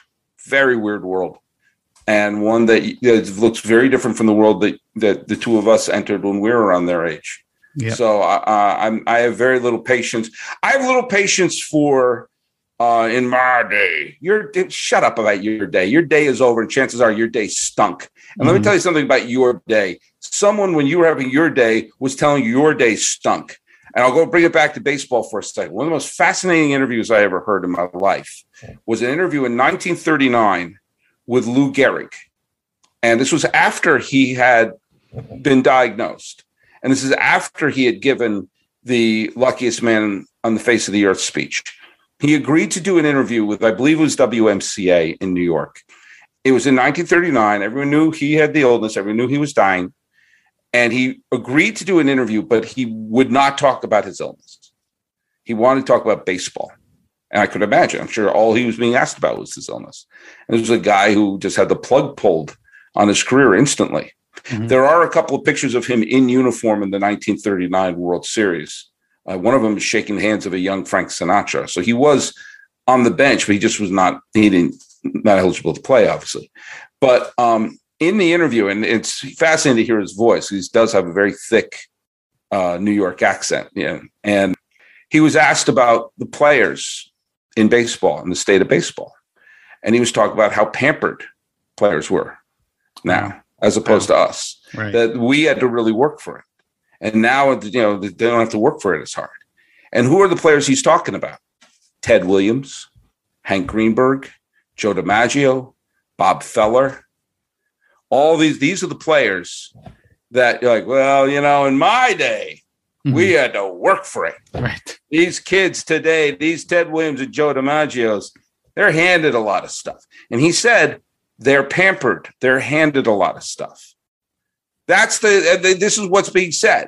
G: and one that looks very different from the world that the two of us entered when we were around their age. Yep. So I have very little patience. I have little patience for in my day. Shut up about your day. Your day is over, and chances are your day stunk. And let me tell you something about your day. Someone, when you were having your day, was telling you your day stunk. And I'll go bring it back to baseball for a second. One of the most fascinating interviews I ever heard in my life was an interview in 1939 with Lou Gehrig. And this was after he had been diagnosed. And this is after he had given the luckiest man on the face of the earth speech. He agreed to do an interview with, I believe it was WMCA in New York. It was in 1939. Everyone knew he had the illness. Everyone knew he was dying. And he agreed to do an interview, but he would not talk about his illness. He wanted to talk about baseball. And I could imagine, I'm sure all he was being asked about was his illness. And this was a guy who just had the plug pulled on his career instantly. There are a couple of pictures of him in uniform in the 1939 World Series. One of them is shaking the hands of a young Frank Sinatra. So he was on the bench, but he just was not eligible to play, obviously. But in the interview, and it's fascinating to hear his voice. He does have a very thick New York accent. And he was asked about the players in baseball, in the state of baseball. And he was talking about how pampered players were now, as opposed to us, that we had to really work for it. And now, they don't have to work for it as hard. And who are the players he's talking about? Ted Williams, Hank Greenberg, Joe DiMaggio, Bob Feller. All these are the players that you're like, well, in my day, we had to work for it.
E: Right.
G: These kids today, these Ted Williams and Joe DiMaggios, they're handed a lot of stuff. And he said they're pampered. They're handed a lot of stuff. This is what's being said.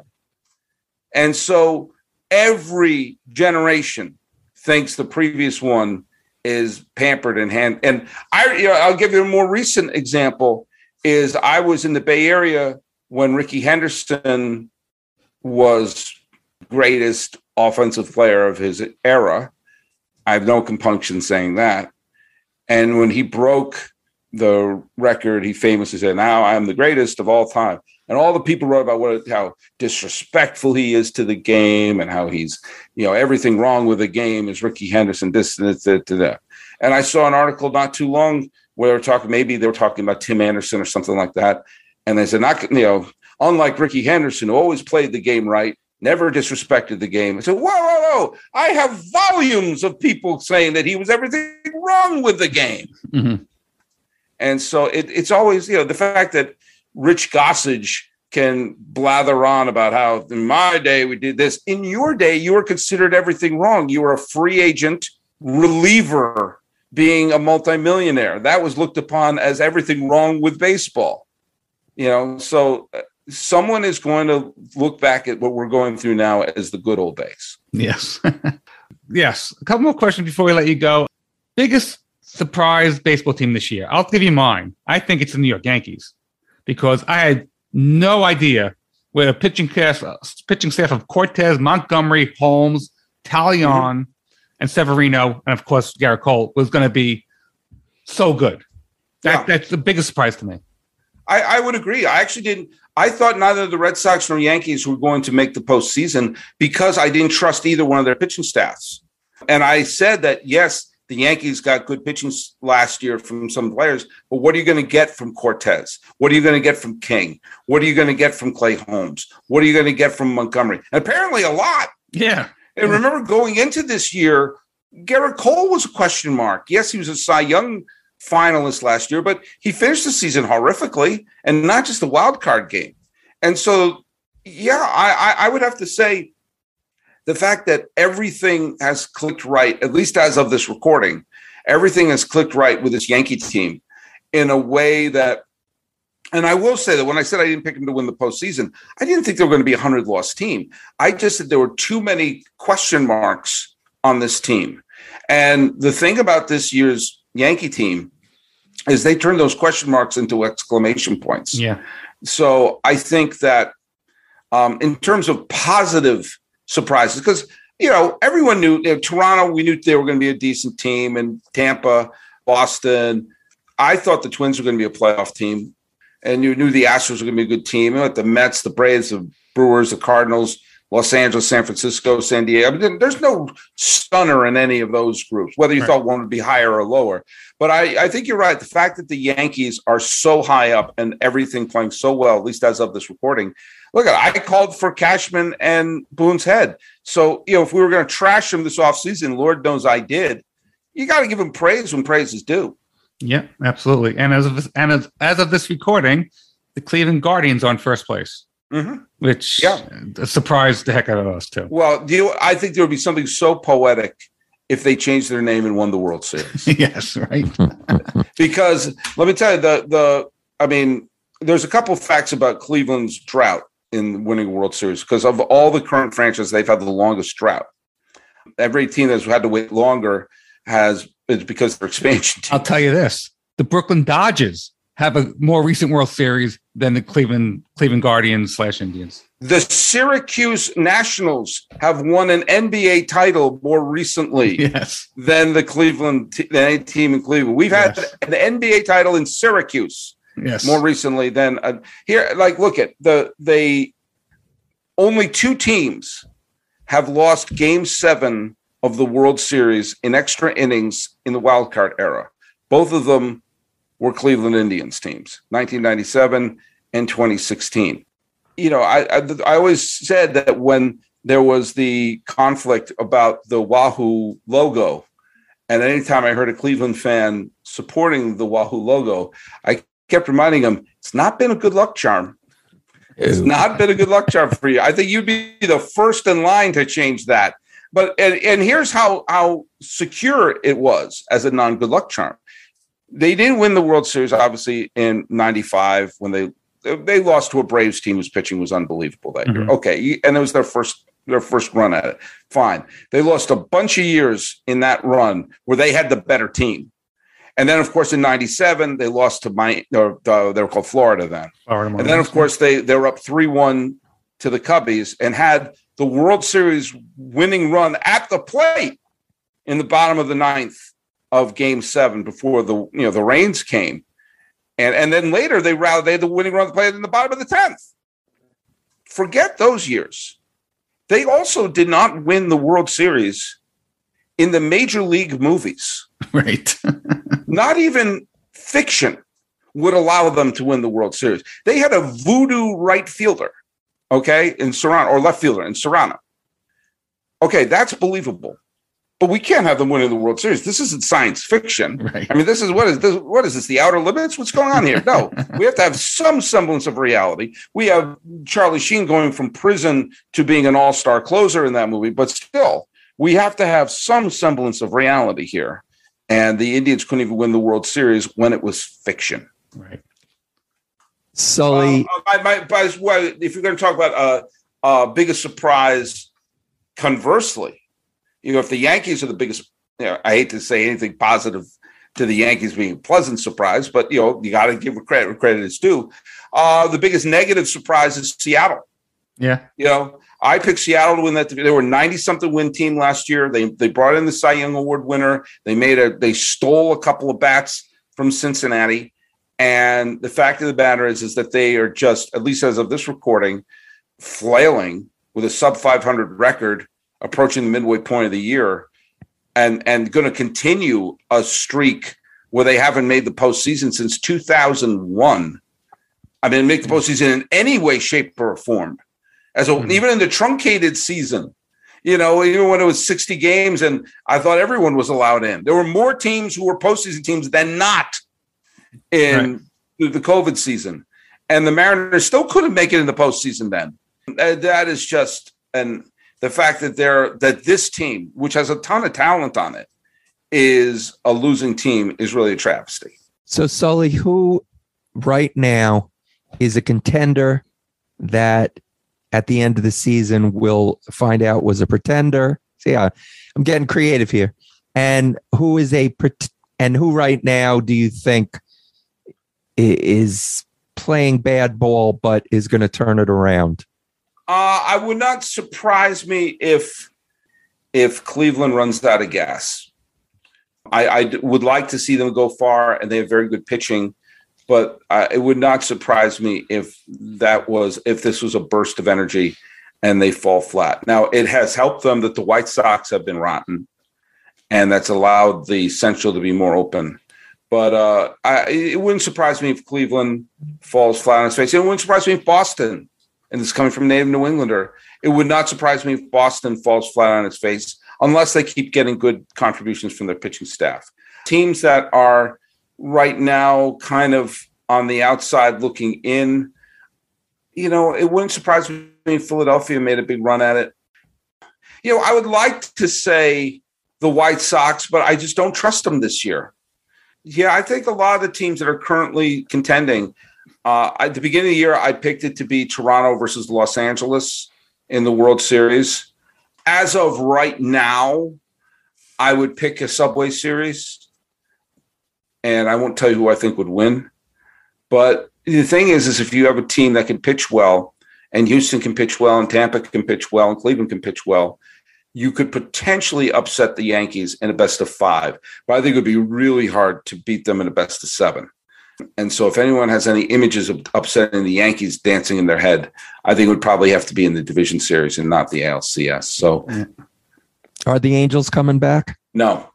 G: And so every generation thinks the previous one is pampered and I'll give you a more recent example. Is I was in the Bay Area when Ricky Henderson was greatest offensive player of his era. I have no compunction saying that. And when he broke the record, he famously said, "Now I am the greatest of all time." And all the people wrote about how disrespectful he is to the game and how he's, everything wrong with the game is Ricky Henderson, this, that. And I saw an article not too long where they were talking about Tim Anderson or something like that. And they said, unlike Ricky Henderson, who always played the game right, never disrespected the game. I said, whoa. I have volumes of people saying that he was everything wrong with the game.
E: Mm-hmm.
G: And so it's always, the fact that Rich Gossage can blather on about how in my day we did this. In your day, you were considered everything wrong. You were a free agent reliever being a multimillionaire. That was looked upon as everything wrong with baseball. So someone is going to look back at what we're going through now as the good old days.
E: Yes. Yes. A couple more questions before we let you go. Biggest surprise baseball team this year. I'll give you mine. I think it's the New York Yankees because I had no idea where a pitching staff of Cortez, Montgomery, Holmes, Talion, and Severino, and of course Garrett Cole was going to be so good. That's the biggest surprise to me.
G: I would agree. I actually didn't. I thought neither the Red Sox nor Yankees were going to make the postseason because I didn't trust either one of their pitching staffs. And I said that, yes, the Yankees got good pitching last year from some players, but what are you going to get from Cortez? What are you going to get from King? What are you going to get from Clay Holmes? What are you going to get from Montgomery? And apparently a lot.
E: Yeah.
G: And remember going into this year, Garrett Cole was a question mark. Yes, he was a Cy Young finalist last year, but he finished the season horrifically and not just the wild card game. And so, I would have to say the fact that everything has clicked right, at least as of this recording, everything has clicked right with this Yankee team in a way that, and I will say that when I said I didn't pick them to win the postseason, I didn't think they were going to be a 100-loss team. I just said there were too many question marks on this team. And the thing about this year's Yankee team is they turned those question marks into exclamation points.
E: Yeah.
G: So I think that in terms of positive surprises, because, everyone knew Toronto, we knew they were going to be a decent team, and Tampa, Boston. I thought the Twins were going to be a playoff team, and you knew the Astros were going to be a good team. The Mets, the Braves, the Brewers, the Cardinals, Los Angeles, San Francisco, San Diego. I mean, there's no stunner in any of those groups, whether you thought one would be higher or lower. But I think you're right. The fact that the Yankees are so high up and everything playing so well, at least as of this recording. Look, I called for Cashman and Boone's head. So, if we were going to trash him this offseason, Lord knows I did, you got to give him praise when praise is due.
E: Yeah, absolutely. And as of this recording, the Cleveland Guardians are in first place.
G: Mm-hmm.
E: Which surprised the heck out of us too.
G: Well, I think there would be something so poetic if they changed their name and won the World Series.
E: Yes, right.
G: Because let me tell you, there's a couple of facts about Cleveland's drought in winning a World Series because of all the current franchises, they've had the longest drought. Every team that's had to wait longer it's because of their expansion team.
E: I'll tell you this: the Brooklyn Dodgers have a more recent World Series than the Cleveland Guardians / Indians.
G: The Syracuse Nationals have won an NBA title more recently than the any team in Cleveland. We've had an NBA title in Syracuse more recently than here. Look at only two teams have lost Game 7 of the World Series in extra innings in the wild card era. Both of them were Cleveland Indians teams, 1997 and 2016. I always said that when there was the conflict about the Wahoo logo, and anytime I heard a Cleveland fan supporting the Wahoo logo, I kept reminding them, it's not been a good luck charm. It's not been a good luck charm for you. I think you'd be the first in line to change that. But and here's how secure it was as a non-good luck charm. They didn't win the World Series, obviously, in 95 when they lost to a Braves team whose pitching was unbelievable that year. Okay, and it was their first their first run at it. Fine. They lost a bunch of years in that run where they had the better team. And then, of course, in 97, they lost to they were called Florida then. And then, of course, they were up 3-1 to the Cubbies and had the World Series winning run at the plate in the bottom of the ninth of Game 7 before the rains came. And then later they had the winning run at the plate in the bottom of the 10th. Forget those years. They also did not win the World Series in the major league movies.
H: Right.
G: Not even fiction would allow them to win the World Series. They had a voodoo right fielder, okay, in Serrano, or left fielder in Serrano. Okay, that's believable. But we can't have them winning the World Series. This isn't science fiction. Right. I mean, this is what is this? The Outer Limits? What's going on here? No, we have to have some semblance of reality. We have Charlie Sheen going from prison to being an all-star closer in that movie, but still, we have to have some semblance of reality here. And the Indians couldn't even win the World Series when it was fiction.
H: Right.
F: Sully.
G: If you're going to talk about biggest surprise, conversely, if the Yankees are the biggest, I hate to say anything positive to the Yankees being a pleasant surprise, but you got to give credit where credit is due. The biggest negative surprise is Seattle.
H: Yeah.
G: I picked Seattle to win that. They were 90-something win team last year. They brought in the Cy Young Award winner. They stole a couple of bats from Cincinnati. And the fact of the matter is that they are just, at least as of this recording, flailing with a sub 500 record, approaching the midway point of the year, and going to continue a streak where they haven't made the postseason since 2001. I mean, make the postseason in any way, shape, or form. Even in the truncated season, even when it was 60 games, and I thought everyone was allowed in. There were more teams who were postseason teams than not in the COVID season, and the Mariners still couldn't make it in the postseason then. That is just the fact that this team, which has a ton of talent on it, is a losing team is really a travesty.
F: So, Sully, who right now is a contender that at the end of the season we'll find out was a pretender? See, I'm getting creative here. And who right now do you think is playing bad ball but is going to turn it around?
G: I would not surprise me if Cleveland runs out of gas. I would like to see them go far, and they have very good pitching, but it would not surprise me if this was a burst of energy and they fall flat. Now, it has helped them that the White Sox have been rotten, and that's allowed the Central to be more open. But it wouldn't surprise me if Cleveland falls flat on its face. It wouldn't surprise me if Boston, and this is coming from a native New Englander, it would not surprise me if Boston falls flat on its face unless they keep getting good contributions from their pitching staff. Teams that are right now kind of on the outside looking in, it wouldn't surprise me if Philadelphia made a big run at it. I would like to say the White Sox, but I just don't trust them this year. Yeah, I think a lot of the teams that are currently contending, at the beginning of the year, I picked it to be Toronto versus Los Angeles in the World Series. As of right now, I would pick a Subway Series, and I won't tell you who I think would win. But the thing is if you have a team that can pitch well, and Houston can pitch well, and Tampa can pitch well, and Cleveland can pitch well, you could potentially upset the Yankees in a best of 5. But I think it would be really hard to beat them in a best of 7. And so if anyone has any images of upsetting the Yankees dancing in their head, I think it would probably have to be in the division series and not the ALCS. So
F: are the Angels coming back?
G: No.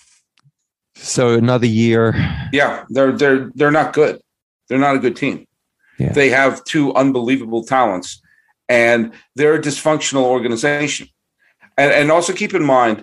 F: So another year.
G: Yeah, they're not good. They're not a good team. Yeah. They have 2 unbelievable talents, and they're a dysfunctional organization. And also keep in mind,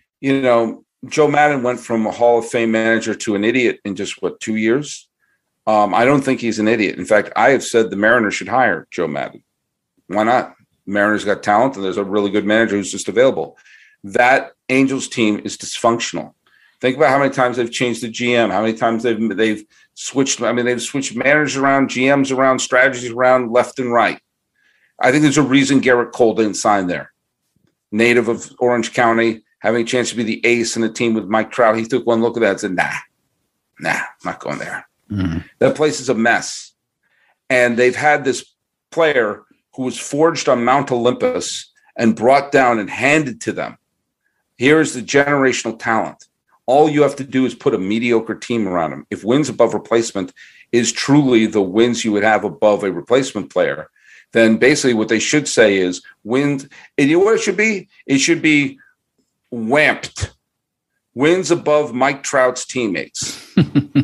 G: Joe Maddon went from a Hall of Fame manager to an idiot in just 2 years. I don't think he's an idiot. In fact, I have said the Mariners should hire Joe Maddon. Why not? Mariners got talent, and there's a really good manager who's just available. That Angels team is dysfunctional. Think about how many times they've changed the GM, how many times they've switched. I mean, they've switched managers around, GMs around, strategies around left and right. I think there's a reason Garrett Cole didn't sign there. native of Orange County, having a chance to be the ace in a team with Mike Trout. He took one look at that and said, nah, I'm not going there. Mm-hmm. That place is a mess. And they've had this player who was forged on Mount Olympus and brought down and handed to them. Here's the generational talent. All you have to do is put a mediocre team around him. If wins above replacement is truly the wins you would have above a replacement player, then basically what they should say is wins. And you know what it should be? It should be WAMPed. Wins above Mike Trout's teammates.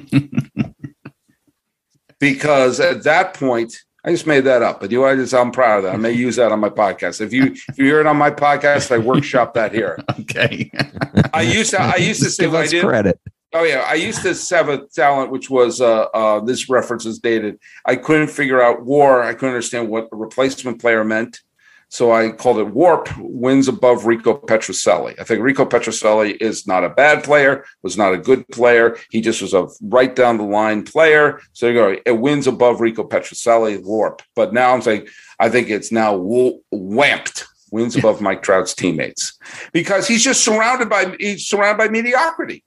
G: Because at that point, I just made that up, but I'm proud of that. I may use that on my podcast. If you hear it on my podcast, I workshop that here.
F: Okay.
G: I used to say
F: give us credit.
G: Oh yeah, I used to have a talent which was this reference is dated. I couldn't figure out WAR. I couldn't understand what a replacement player meant, so I called it WARP. Wins above Rico Petrocelli. I think Rico Petrocelli is not a bad player. Was not a good player. He just was a right down the line player. So you go. It wins above Rico Petrocelli. WARP. But now I'm saying I think it's now WAMPed. Wins above Mike Trout's teammates because he's just surrounded by mediocrity.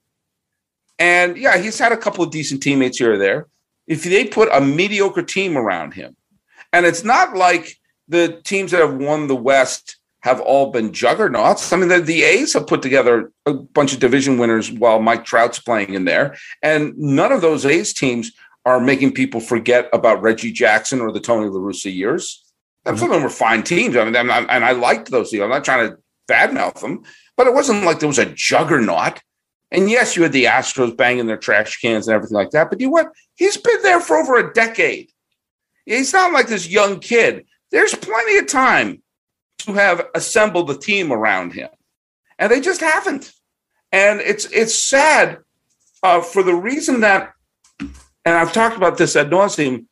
G: And yeah, he's had a couple of decent teammates here or there. If they put a mediocre team around him, and it's not like the teams that have won the West have all been juggernauts. I mean, the A's have put together a bunch of division winners while Mike Trout's playing in there. And none of those A's teams are making people forget about Reggie Jackson or the Tony La Russa years. Some of them were fine teams. I mean, and I liked those teams. I'm not trying to badmouth them, but it wasn't like there was a juggernaut. And yes, you had the Astros banging their trash cans and everything like that. But you know what? He's been there for over a decade. He's not like this young kid. There's plenty of time to have assembled a team around him. And they just haven't. And it's sad for the reason that, and I've talked about this ad nauseum,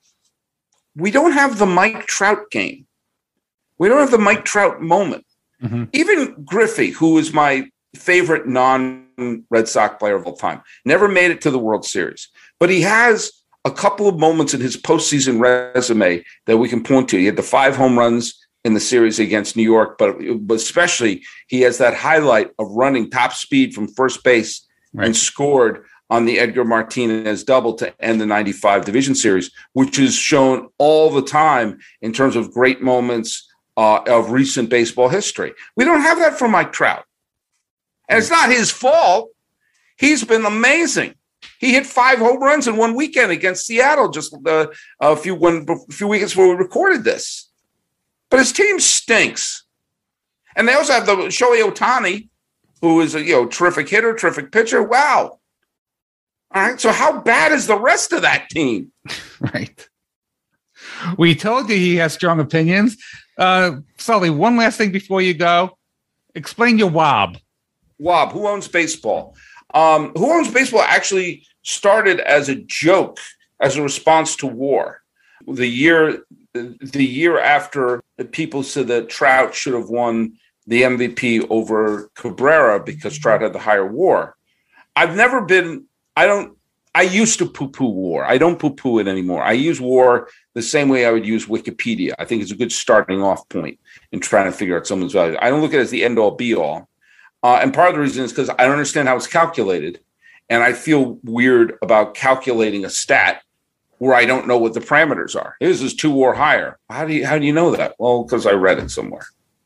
G: we don't have the Mike Trout game. We don't have the Mike Trout moment. Mm-hmm. Even Griffey, who is my favorite non-Red Sox player of all time, never made it to the World Series. But he has a couple of moments in his postseason resume that we can point to. He had the 5 home runs in the series against New York, but especially he has that highlight of running top speed from first base and scored on the Edgar Martinez double to end the 95 division series, which is shown all the time in terms of great moments of recent baseball history. We don't have that from Mike Trout. And it's not his fault. He's been amazing. He hit 5 home runs in one weekend against Seattle just a few weekends before we recorded this. But his team stinks. And they also have the Shohei Ohtani, who is a terrific hitter, terrific pitcher. Wow. All right. So how bad is the rest of that team?
E: Right. We told you he has strong opinions. Sully, one last thing before you go. Explain your WOB.
G: WOB, Who Owns Baseball? Who Owns Baseball actually started as a joke, as a response to war. The year after people said that Trout should have won the MVP over Cabrera because Trout had the higher WAR. I used to poo-poo WAR. I don't poo-poo it anymore. I use WAR the same way I would use Wikipedia. I think it's a good starting off point in trying to figure out someone's value. I don't look at it as the end-all be-all. And part of the reason is because I don't understand how it's calculated. And I feel weird about calculating a stat where I don't know what the parameters are. His is 2 WAR higher. How do you know that? Well, because I read it somewhere.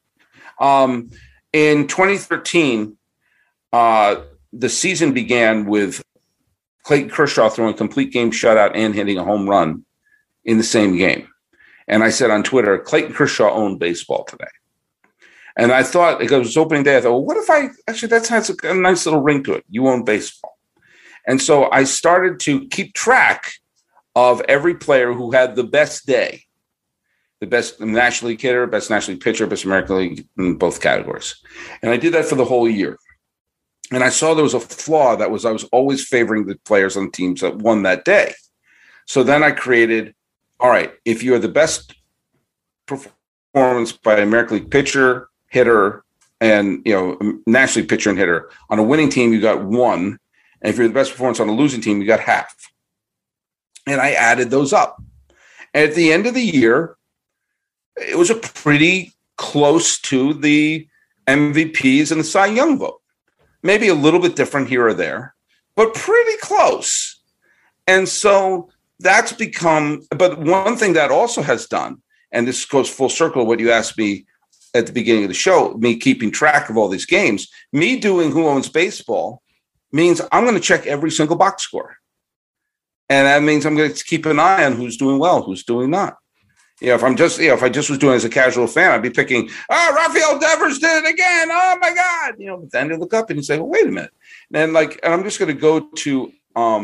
G: In 2013, the season began with Clayton Kershaw throwing a complete game shutout and hitting a home run in the same game. And I said on Twitter, Clayton Kershaw owned baseball today. And I thought, because it was opening day, I thought, well, what if that has a nice little ring to it. You own baseball. And so I started to keep track of every player who had the best day, the best National League hitter, best National League pitcher, best American League in both categories. And I did that for the whole year. And I saw there was a flaw I was always favoring the players on teams that won that day. So then I created, all right, if you're the best performance by an American League pitcher, hitter, and National League pitcher and hitter, on a winning team, you got 1. And if you're the best performance on a losing team, you got half. And I added those up. And at the end of the year, it was a pretty close to the MVPs and the Cy Young vote. Maybe a little bit different here or there, but pretty close. And so that's become, but one thing that also has done, and this goes full circle to what you asked me at the beginning of the show, me keeping track of all these games, me doing Who Owns Baseball means I'm going to check every single box score. And that means I'm going to keep an eye on who's doing well, who's doing not. If I just was doing it as a casual fan, I'd be picking, Rafael Devers did it again. Oh my God. But then you look up and you say, well, wait a minute. And I'm just going to go to,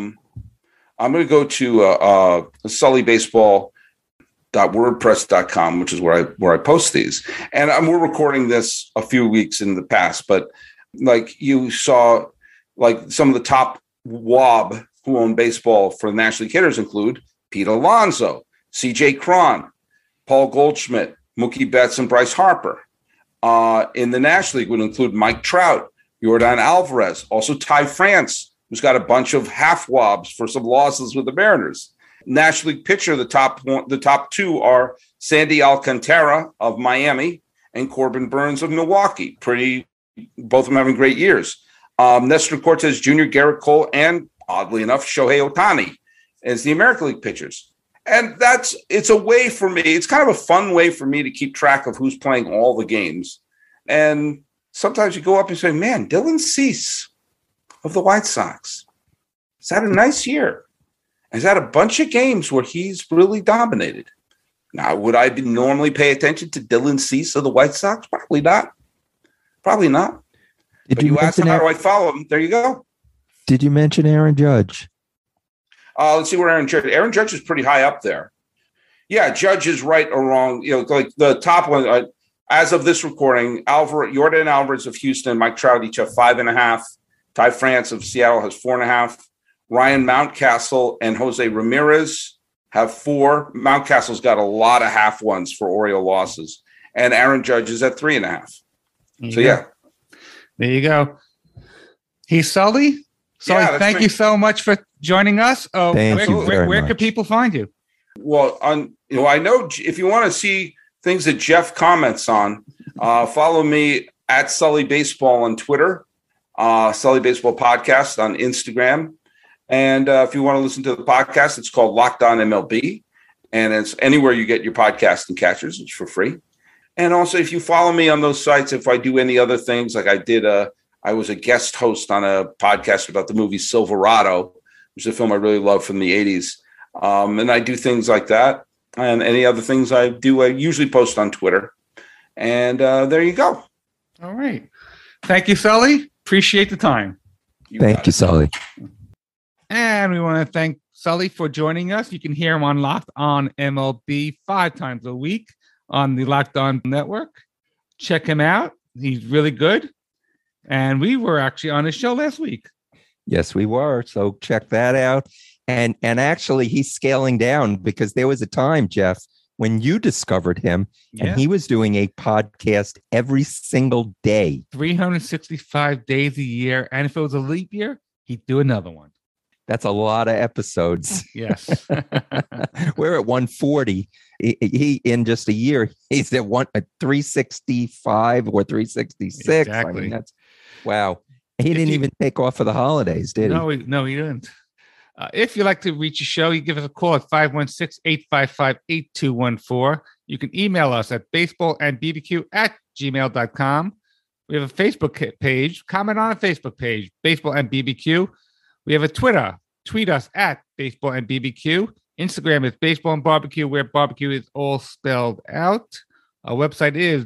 G: sullybaseball.wordpress.com, which is where I post these. And we're recording this a few weeks in the past, but like you saw, like some of the top WOB Who Own Baseball for the National League hitters include Pete Alonso, C.J. Cron, Paul Goldschmidt, Mookie Betts, and Bryce Harper. In the National League would include Mike Trout, Yordan Alvarez, also Ty France, who's got a bunch of half wobs for some losses with the Mariners. National League pitcher, the top two are Sandy Alcantara of Miami and Corbin Burns of Milwaukee. Both of them having great years. Nestor Cortez Jr., Garrett Cole, and oddly enough, Shohei Ohtani as the American League pitchers. And it's a way for me. It's kind of a fun way for me to keep track of who's playing all the games. And sometimes you go up and say, man, Dylan Cease of the White Sox. He's had a nice year. He's had a bunch of games where he's really dominated. Now, would I normally pay attention to Dylan Cease of the White Sox? Probably not. Probably not. But you asked him, how do I follow him? There you go.
F: Did you mention Aaron Judge?
G: Let's see where Aaron Judge is pretty high up there. Yeah, Judge is right or wrong. Like the top one, as of this recording, Yordan Alvarez of Houston, Mike Trout each have 5.5. Ty France of Seattle has 4.5. Ryan Mountcastle and Jose Ramirez have 4. Mountcastle's got a lot of half ones for Oriole losses. And Aaron Judge is at 3.5. So, yeah.
E: There you go. He's Sully. Sully, thank you so much for joining us. Where can people find you?
G: Well, I know if you want to see things that Jeff comments on, follow me at Sully Baseball on Twitter, Sully Baseball Podcast on Instagram. And if you want to listen to the podcast, it's called Locked On MLB. And it's anywhere you get your podcast and catchers. It's for free. And also, if you follow me on those sites, if I do any other things, like I was a guest host on a podcast about the movie Silverado, which is a film I really love from the 80s. And I do things like that. And any other things I do, I usually post on Twitter. And there you go.
E: All right. Thank you, Sully. Appreciate the time.
F: Thank you, Sully.
E: And we want to thank Sully for joining us. You can hear him on Locked On MLB 5 times a week on the Locked On Network. Check him out. He's really good. And we were actually on his show last week.
F: Yes, we were. So check that out. And actually, he's scaling down because there was a time, Jeff, when you discovered him and he was doing a podcast every single day.
E: 365 days a year. And if it was a leap year, he'd do another one.
F: That's a lot of episodes.
E: Yes.
F: We're at 140. He in just a year, he's at 365 or 366.
E: Exactly.
F: I mean, that's wow. He didn't even take off for the holidays, did he?
E: No, he didn't. If you'd like to reach a show, you give us a call at 516-855-8214. You can email us at baseballandbbq@gmail.com. We have a Facebook page. Comment on a Facebook page, Baseball and BBQ. We have a Twitter. Tweet us at Baseball and BBQ. Instagram is Baseball and Barbecue, where barbecue is all spelled out. Our website is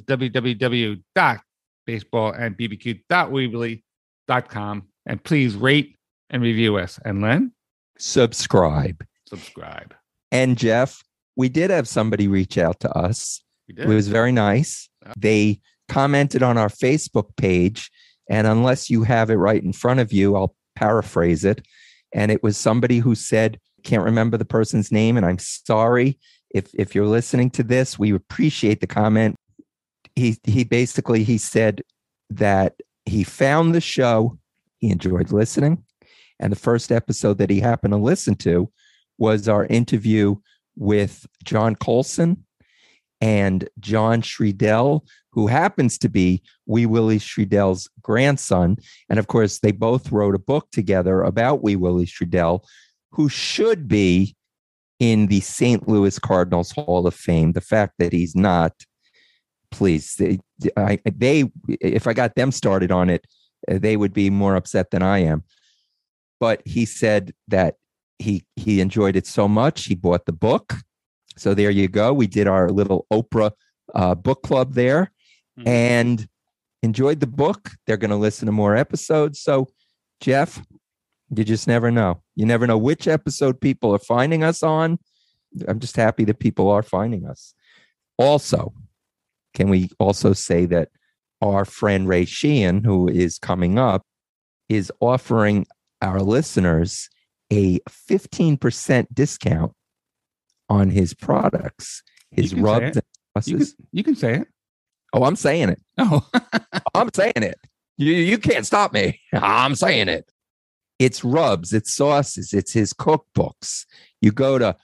E: www.baseballandbbq.weebly.com. And please rate and review us. And Len?
F: Subscribe. And Jeff, we did have somebody reach out to us. It was very nice. They commented on our Facebook page. And unless you have it right in front of you, I'll paraphrase it. And it was somebody who said, can't remember the person's name, and I'm sorry if you're listening to this. We appreciate the comment. He said that he found the show, he enjoyed listening, and the first episode that he happened to listen to was our interview with John Colson. and John Schriedel, who happens to be Wee Willie Schridel's grandson. And of course, they both wrote a book together about Wee Willie Schriedel, who should be in the St. Louis Cardinals Hall of Fame. The fact that he's not, please, if I got them started on it, they would be more upset than I am. But he said that he enjoyed it so much, he bought the book. So there you go. We did our little Oprah book club there and enjoyed the book. They're going to listen to more episodes. So, Jeff, you just never know. You never know which episode people are finding us on. I'm just happy that people are finding us. Also, can we also say that our friend Ray Sheehan, who is coming up, is offering our listeners a 15% discount on his products, his rubs and sauces.
E: You can say it.
F: Oh, I'm saying it.
E: Oh,
F: I'm saying it. You can't stop me. I'm saying it. It's rubs, it's sauces, it's his cookbooks. You go to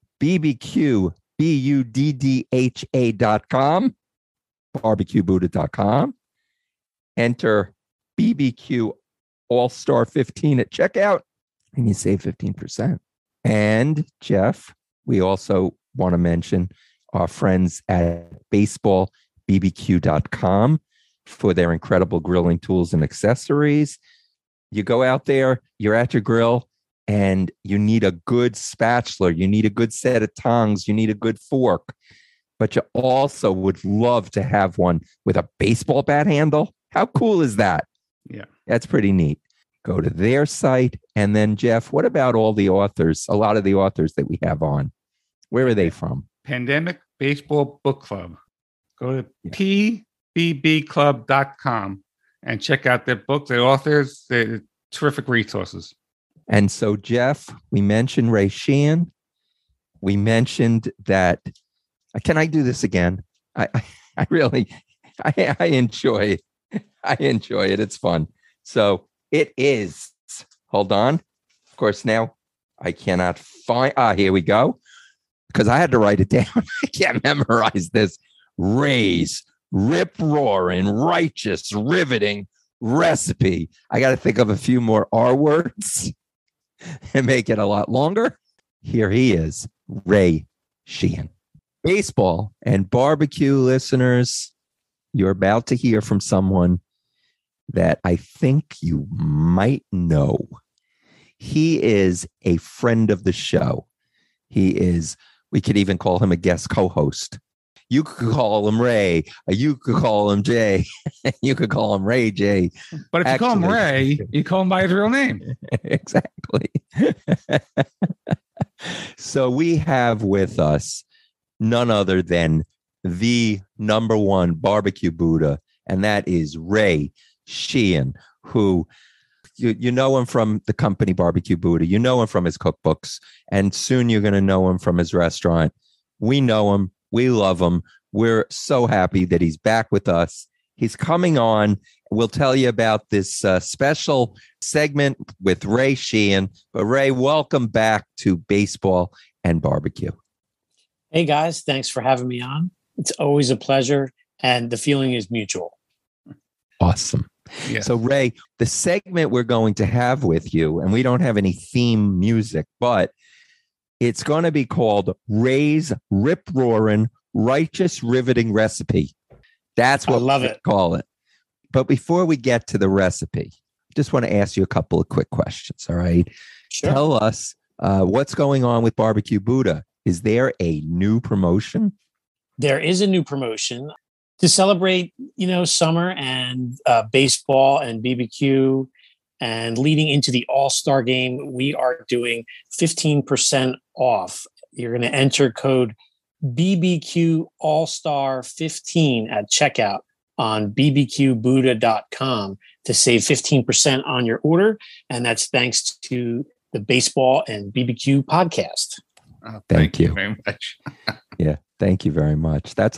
F: BBQBUDDHA.com, barbecuebuddha.com, enter BBQ All-Star 15 at checkout, and you save 15%. And Jeff, we also want to mention our friends at baseballbbq.com for their incredible grilling tools and accessories. You go out there, you're at your grill, and you need a good spatula, you need a good set of tongs, you need a good fork, but you also would love to have one with a baseball bat handle. How cool is that?
E: Yeah,
F: that's pretty neat. Go to their site. And then, Jeff, what about all the authors, a lot of the authors that we have on? Where are they from?
E: Pandemic Baseball Book Club. Go to pbbclub.com and check out their books, their authors, their terrific resources.
F: And so, Jeff, we mentioned Ray Sheehan. We mentioned that. Can I do this again? I really enjoy it. I enjoy it. It's fun. So it is. Hold on. Of course, now I cannot find. Here we go. Because I had to write it down. I can't memorize this. Ray's rip-roaring, righteous, riveting recipe. I got to think of a few more R words and make it a lot longer. Here he is, Ray Sheehan. Baseball and barbecue listeners, you're about to hear from someone that I think you might know. He is a friend of the show. He is, we could even call him a guest co-host. You could call him Ray, or you could call him Jay, you could call him Ray J.
E: But if you call him Ray, you call him by his real name.
F: Exactly. So we have with us none other than the number one barbecue Buddha, and that is Ray Sheehan, who you know him from the company Barbecue Buddha. You know him from his cookbooks, and soon you're going to know him from his restaurant. We know him. We love him. We're so happy that he's back with us. He's coming on. We'll tell you about this special segment with Ray Sheehan. But Ray, welcome back to Baseball and Barbecue.
H: Hey, guys. Thanks for having me on. It's always a pleasure, and the feeling is mutual.
F: Awesome. Yeah. So, Ray, the segment we're going to have with you, and we don't have any theme music, but it's going to be called Ray's Rip-Roaring, Righteous, Riveting Recipe. That's what
H: I love it.
F: Call it. But before we get to the recipe, I just want to ask you a couple of quick questions. All right.
H: Sure.
F: Tell us what's going on with Barbecue Buddha. Is there a new promotion?
H: There is a new promotion to celebrate, summer and baseball and BBQ, and leading into the All-Star game. We are doing 15% off. You're going to enter code BBQ All-Star 15 at checkout on bbqbuddha.com to save 15% on your order. And that's thanks to the Baseball and BBQ podcast.
F: Oh, thank you
E: very much.
F: Yeah. Thank you very much. That's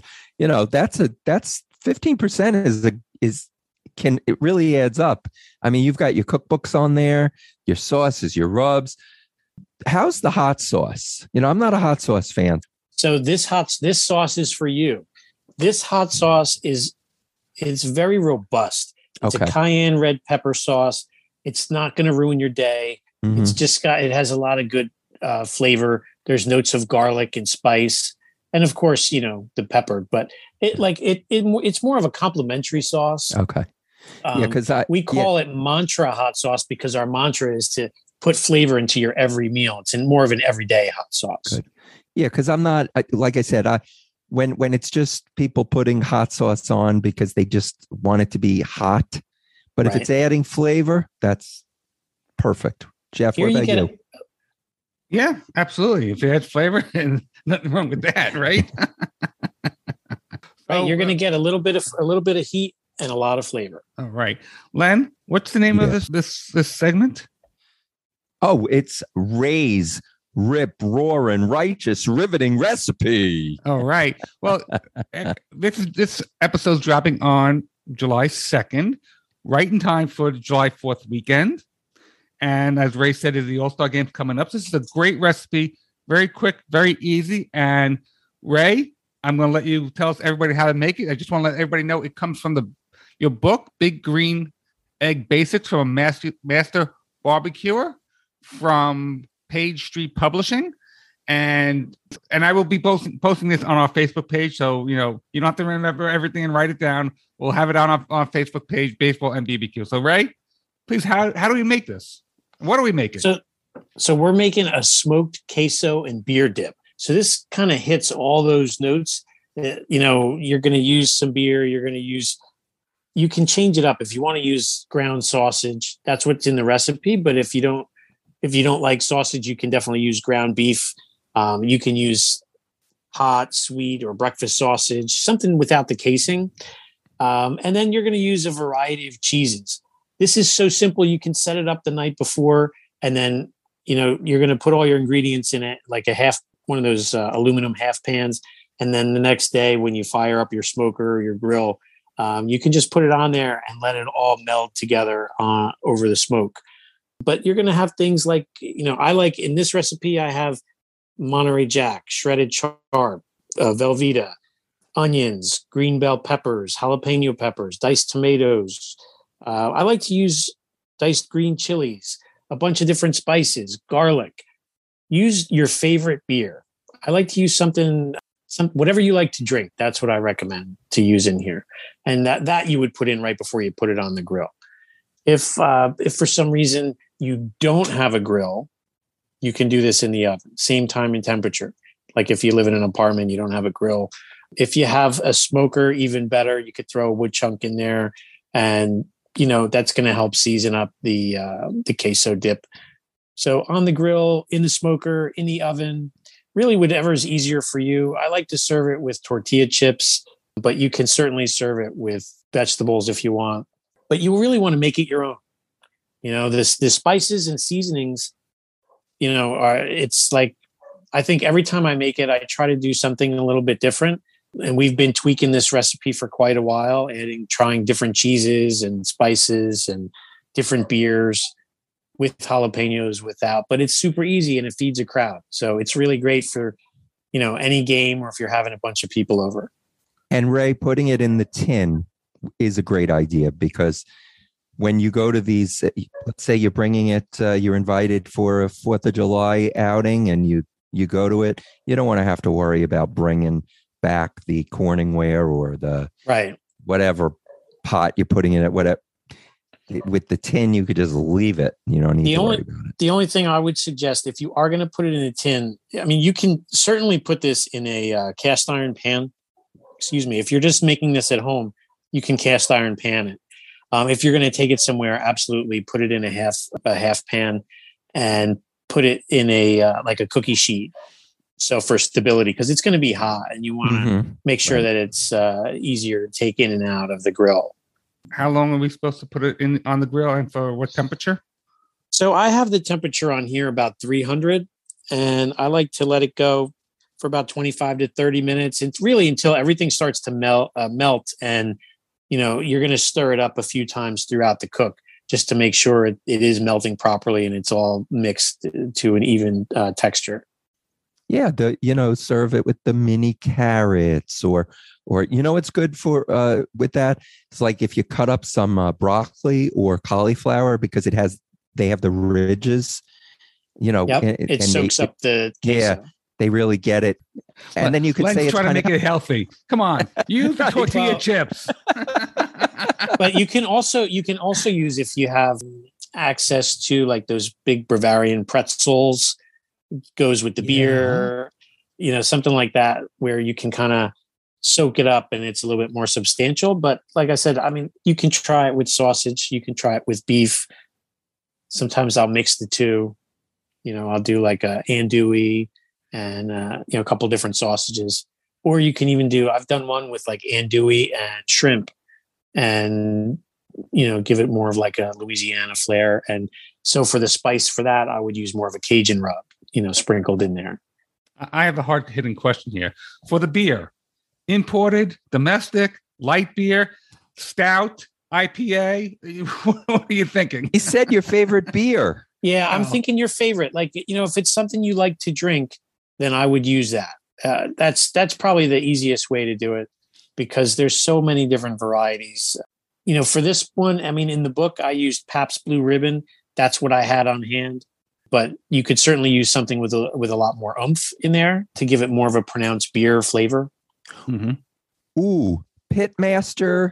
F: 15% it really adds up. I mean, you've got your cookbooks on there, your sauces, your rubs. How's the hot sauce? I'm not a hot sauce fan.
H: So this sauce is for you. This hot sauce is very robust. It's a cayenne red pepper sauce. It's not going to ruin your day. Mm-hmm. It has a lot of good flavor. There's notes of garlic and spice, and of course, the pepper. But it's more of a complimentary sauce.
F: Okay. Because
H: we call it mantra hot sauce because our mantra is to put flavor into your every meal. It's more of an everyday hot sauce.
F: Good. Yeah, because I'm not, like I said, when it's just people putting hot sauce on because they just want it to be hot, but if it's adding flavor, that's perfect. Jeff, what about you?
E: Yeah, absolutely. If it adds flavor, and nothing wrong with that, right?
H: Right, you're going to get a little bit of heat and a lot of flavor.
E: All right, Len, what's the name of this segment?
F: Oh, it's Ray's Rip Roaring Righteous Riveting Recipe.
E: All right. Well, this episode's dropping on July 2nd, right in time for the July 4th weekend. And as Ray said, is the All-Star Game's coming up. This is a great recipe, very quick, very easy. And Ray, I'm going to let you tell us everybody how to make it. I just want to let everybody know it comes from your book, Big Green Egg Basics from a Master Barbecuer from Page Street Publishing. And I will be posting this on our Facebook page. So, you don't have to remember everything and write it down. We'll have it on our Facebook page, Baseball and BBQ. So Ray, please, how do we make this? What are we making?
H: So we're making a smoked queso and beer dip. So this kind of hits all those notes. You're going to use some beer. You can change it up. If you want to use ground sausage, that's what's in the recipe. But if you don't like sausage, you can definitely use ground beef. You can use hot, sweet, or breakfast sausage, something without the casing. And then you're going to use a variety of cheeses. This is so simple. You can set it up the night before, and then, you're going to put all your ingredients in it, like one of those aluminum half pans. And then the next day when you fire up your smoker or your grill, you can just put it on there and let it all meld together over the smoke. But you're going to have things like, I like in this recipe, I have Monterey Jack, shredded chard, Velveeta, onions, green bell peppers, jalapeno peppers, diced tomatoes. I like to use diced green chilies, a bunch of different spices, garlic. Use your favorite beer. I like to use whatever you like to drink. That's what I recommend to use in here. And that you would put in right before you put it on the grill. If for some reason you don't have a grill, you can do this in the oven, same time and temperature. Like if you live in an apartment, you don't have a grill. If you have a smoker, even better, you could throw a wood chunk in there, and that's going to help season up the queso dip. So on the grill, in the smoker, in the oven, really whatever is easier for you. I like to serve it with tortilla chips, but you can certainly serve it with vegetables if you want. But you really want to make it your own. The spices and seasonings, it's like, I think every time I make it, I try to do something a little bit different. And we've been tweaking this recipe for quite a while, trying different cheeses and spices and different beers with jalapenos, without. But it's super easy and it feeds a crowd. So it's really great for, any game, or if you're having a bunch of people over.
F: And Ray, putting it in the tin is a great idea, because when you go to these, let's say you're bringing it, you're invited for a 4th of July outing, and you go to it, you don't want to have to worry about bringing back the Corningware or the whatever pot you're putting in it. Whatever, with the tin, you could just leave it. You don't need to worry about it.
H: The only thing I would suggest, if you are going to put it in a tin, you can certainly put this in a cast iron pan. Excuse me. If you're just making this at home, you can cast iron pan it. If you're going to take it somewhere, absolutely put it in a half pan and put it in like a cookie sheet. So for stability, because it's going to be hot, and you want to make sure that it's easier to take in and out of the grill.
E: How long are we supposed to put it on the grill, and for what temperature?
H: So I have the temperature on here about 300, and I like to let it go for about 25 to 30 minutes. It's really until everything starts to melt, and you're going to stir it up a few times throughout the cook, just to make sure it is melting properly and it's all mixed to an even texture.
F: Yeah, serve it with the mini carrots or it's good for with that. It's like if you cut up some broccoli or cauliflower because they have the ridges,
H: Yep. It soaks up the queso.
F: Yeah, they really get it. And then you could say it's
E: trying to make it healthy. Come on, use the tortilla chips.
H: But you can also use, if you have access to like those big Bavarian pretzels, goes with the beer, something like that, where you can kind of soak it up and it's a little bit more substantial. But like I said, I mean, you can try it with sausage, you can try it with beef. Sometimes I'll mix the two. I'll do like a andouille and a couple different sausages. Or you can even I've done one with like andouille and shrimp, and give it more of like a Louisiana flair. And so for the spice for that, I would use more of a Cajun rub, sprinkled in there.
E: I have a hard hitting question here. For the beer, imported, domestic, light beer, stout, IPA, what are you thinking?
F: He said your favorite beer.
H: Yeah, I'm thinking your favorite. Like, if it's something you like to drink, then I would use that. That's probably the easiest way to do it, because there's so many different varieties. For this one, I mean, in the book, I used Pabst Blue Ribbon. That's what I had on hand. But you could certainly use something with a lot more oomph in there to give it more of a pronounced beer flavor.
F: Mm-hmm. Ooh, Pitmaster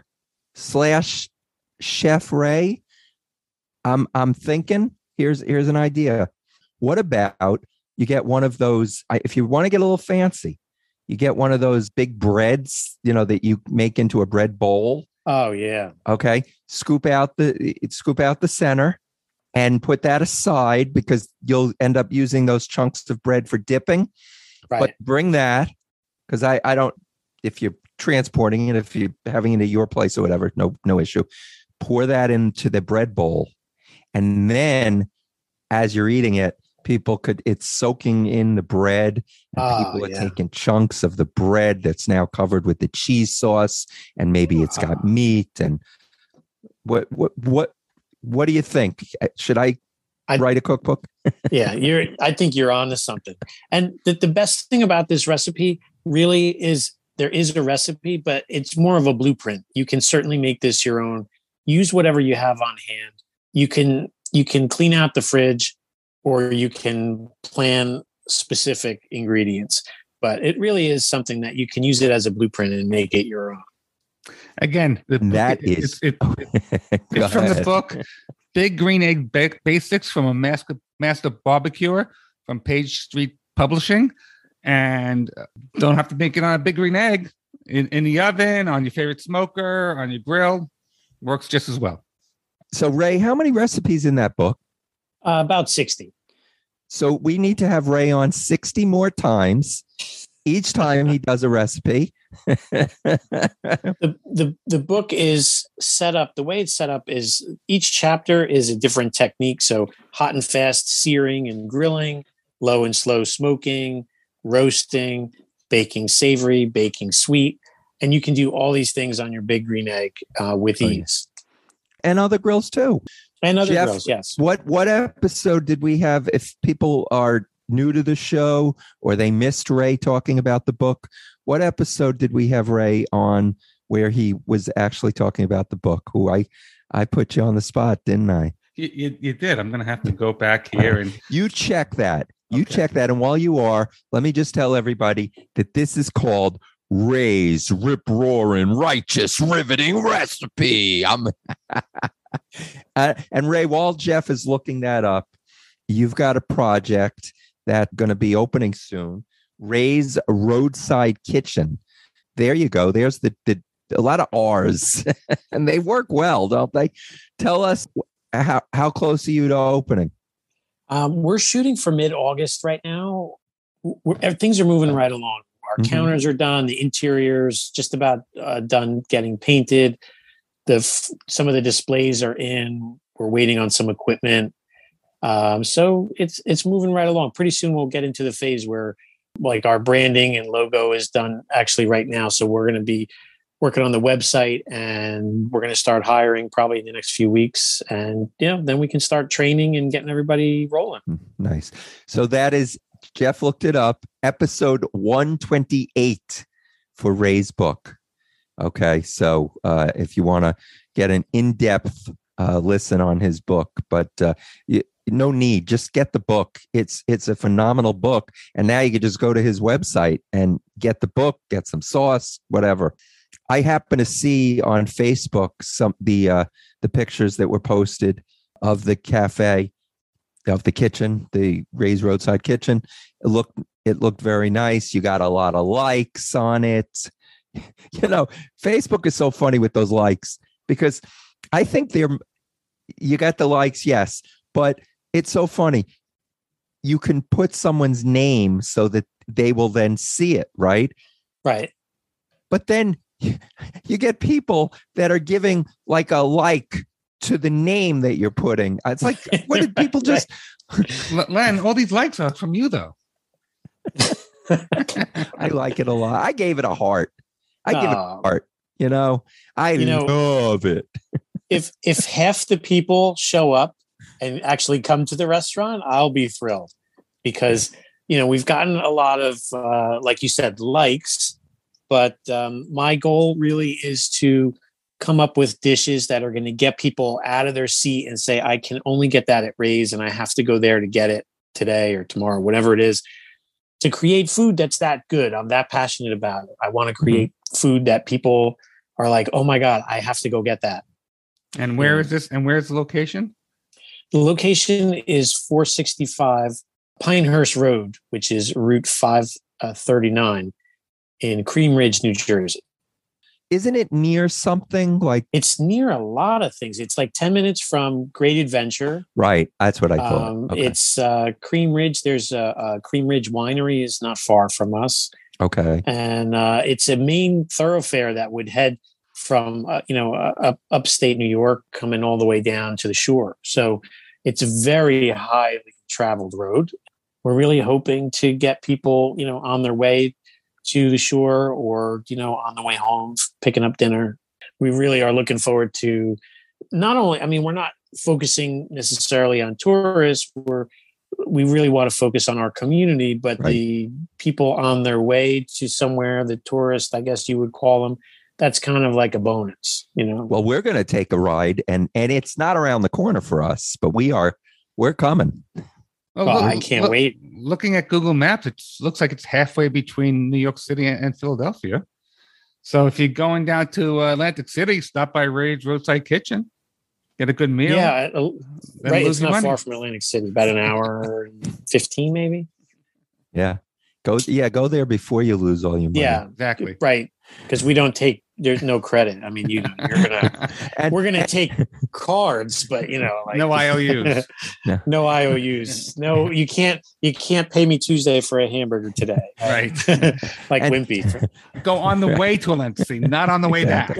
F: / Chef Ray. I'm thinking, here's an idea. What about you get one of those, if you want to get a little fancy, you get one of those big breads, that you make into a bread bowl.
H: Oh yeah.
F: Okay. Scoop out the center and put that aside, because you'll end up using those chunks of bread for dipping.
H: Right.
F: But bring that, because I don't, if you're transporting it, if you're having it at your place or whatever, no issue. Pour that into the bread bowl. And then as you're eating it, it's soaking in the bread, and people are taking chunks of the bread that's now covered with the cheese sauce, and maybe it's got meat. And what do you think? Should I write a cookbook?
H: Yeah, I think you're onto something. And the best thing about this recipe really is there is a recipe, but it's more of a blueprint. You can certainly make this your own. Use whatever you have on hand. You can clean out the fridge, or you can plan specific ingredients. But it really is something that you can use it as a blueprint and make it your own.
E: Again, it's from the book Big Green Egg Basics from a Master Barbecuer from Page Street Publishing. And don't have to make it on a big green egg. In the oven, on your favorite smoker, on your grill. Works just as well.
F: So, Ray, how many recipes in that book?
H: About 60.
F: So we need to have Ray on 60 more times. Each time he does a recipe.
H: The book is set up. The way it's set up is each chapter is a different technique. So hot and fast searing and grilling, low and slow smoking, roasting, baking savory, baking sweet. And you can do all these things on your big green egg with ease.
F: And other grills too.
H: And other
F: Jeff,
H: grills, yes.
F: What episode did we have? If people are new to the show or they missed Ray talking about the book, what episode did we have Ray on where he was actually talking about the book? Who I put you on the spot, didn't I?
E: You did. I'm going to have to go back here and
F: you check that. Check that. And while you are, let me just tell everybody that this is called Ray's Rip-Roaring Righteous Riveting Recipe. And Ray, while Jeff is looking that up, you've got a project that's going to be opening soon. Ray's Roadside Kitchen. There you go. There's a lot of R's, and they work well, don't they? Tell us how close are you to opening?
H: We're shooting for mid-August right now. Things are moving right along. Our counters are done. The interior's just about done getting painted. Some of the displays are in. We're waiting on some equipment. So it's moving right along. Pretty soon we'll get into the phase where like our branding and logo is done actually right now. So we're going to be working on the website, and we're going to start hiring probably in the next few weeks. And then we can start training and getting everybody rolling.
F: Nice. So that is Jeff looked it up. Episode 128 for Ray's book. Okay, so if you want to get an in-depth listen on his book, but no need, just get the book. It's a phenomenal book, and now you can just go to his website and get the book, get some sauce, whatever. I happen to see on Facebook some the pictures that were posted of the cafe, of the kitchen, the Ray's Roadside Kitchen. It looked very nice. You got a lot of likes on it. You know, Facebook is so funny with those likes, because I think you got the likes, yes, but it's so funny. You can put someone's name so that they will then see it, right?
H: Right.
F: But then you get people that are giving like a like to the name that you're putting. It's like, what did people just...
E: Len, all these likes are from you, though.
F: I like it a lot. I gave it a heart. I give it a heart. You know, I love it.
H: if half the people show up and actually come to the restaurant, I'll be thrilled, because, you know, we've gotten a lot of, like you said, likes, but my goal really is to come up with dishes that are going to get people out of their seat and say, I can only get that at Ray's, and I have to go there to get it today or tomorrow, whatever it is, to create food that's that good. I'm that passionate about it. I want to create food that people are like, oh my God, I have to go get that.
E: And where is this? And where's the location?
H: The location is 465 Pinehurst Road, which is Route 539 in Cream Ridge, New Jersey.
F: Isn't it near something like...
H: It's near a lot of things. It's like 10 minutes from Great Adventure.
F: Right. That's what I thought. Okay.
H: It's Cream Ridge. There's a Cream Ridge Winery is not far from us.
F: Okay.
H: And it's a main thoroughfare that would head from, upstate New York, coming all the way down to the shore. So it's a very highly traveled road. We're really hoping to get people, you know, on their way to the shore, or, you know, on the way home, picking up dinner. We really are looking forward to not only, I mean, we're not focusing necessarily on tourists. We really want to focus on our community, but
F: right.
H: The people on their way to somewhere, the tourists, I guess you would call them, that's kind of like a bonus, you know?
F: Well, we're going to take a ride, and it's not around the corner for us, but we're coming.
E: Oh,
H: well, I can't wait.
E: Looking at Google Maps, it looks like it's halfway between New York City and Philadelphia. So if you're going down to Atlantic City, stop by Ray's Roadside Kitchen, get a good meal.
H: Yeah, right. It's not far from Atlantic City, about an hour and 15 maybe.
F: Yeah. Go there before you lose all your money.
E: Yeah, exactly.
H: Right. Because there's no credit. I mean, we're gonna take cards, but you know, like,
E: no IOUs.
H: No IOUs. No, you can't pay me Tuesday for a hamburger today.
E: Right.
H: Like Wimpy.
E: Go on the way to Atlantic City, not on the way back.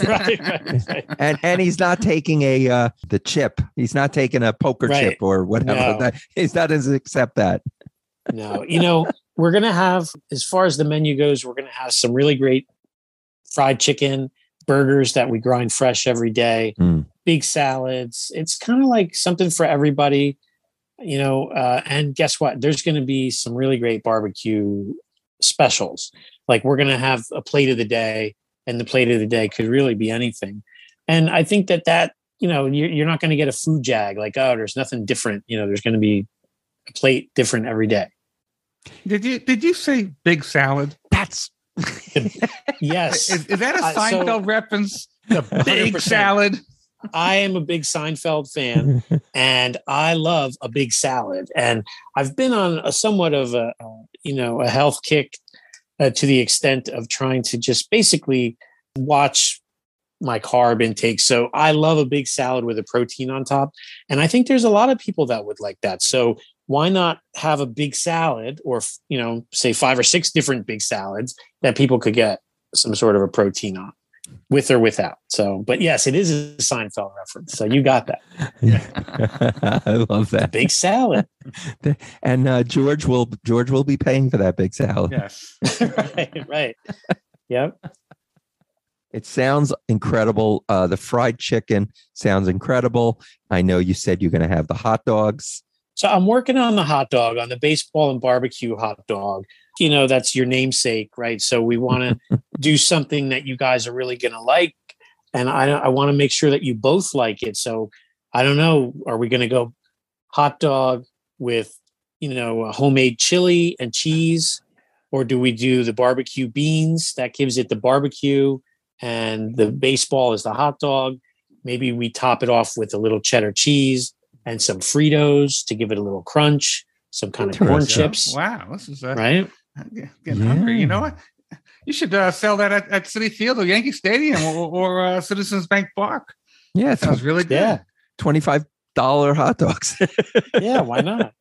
H: right.
F: And he's not taking the chip. He's not taking a poker chip or whatever.
H: No.
F: He's not going to accept that.
H: No, you know, we're going to have, as far as the menu goes, we're going to have some really great fried chicken, burgers that we grind fresh every day, big salads. It's kind of like something for everybody, you know, and guess what? There's going to be some really great barbecue specials. Like, we're going to have a plate of the day, and the plate of the day could really be anything. And I think that, you know, you're not going to get a food jag like, oh, there's nothing different. You know, there's going to be a plate different every day.
E: Did you say big salad?
F: That's
H: yes.
E: Is that a Seinfeld reference? The big 100%. Salad.
H: I am a big Seinfeld fan, and I love a big salad. And I've been on a somewhat of a health kick to the extent of trying to just basically watch my carb intake. So I love a big salad with a protein on top. And I think there's a lot of people that would like that. So why not have a big salad, or, you know, say 5 or 6 different big salads that people could get some sort of a protein on, with or without. So, but yes, it is a Seinfeld reference. So you got that.
F: Yeah. I love that.
H: Big salad.
F: And George will be paying for that big salad.
E: Yes.
H: Right. Yep.
F: It sounds incredible. The fried chicken sounds incredible. I know you said you're going to have the hot dogs.
H: So I'm working on the hot dog, on the baseball and barbecue hot dog. You know, that's your namesake, right? So we want to do something that you guys are really going to like. And I want to make sure that you both like it. So I don't know, are we going to go hot dog with, a homemade chili and cheese? Or do we do the barbecue beans? That gives it the barbecue, and the baseball is the hot dog. Maybe we top it off with a little cheddar cheese and some Fritos to give it a little crunch, some kind of corn chips.
E: Wow, this is
H: right.
E: Getting hungry. You know what? You should sell that at Citi Field or Yankee Stadium or Citizens Bank Park.
F: Yeah,
E: it sounds really good.
H: Yeah.
F: $25 hot dogs.
H: Yeah, why not?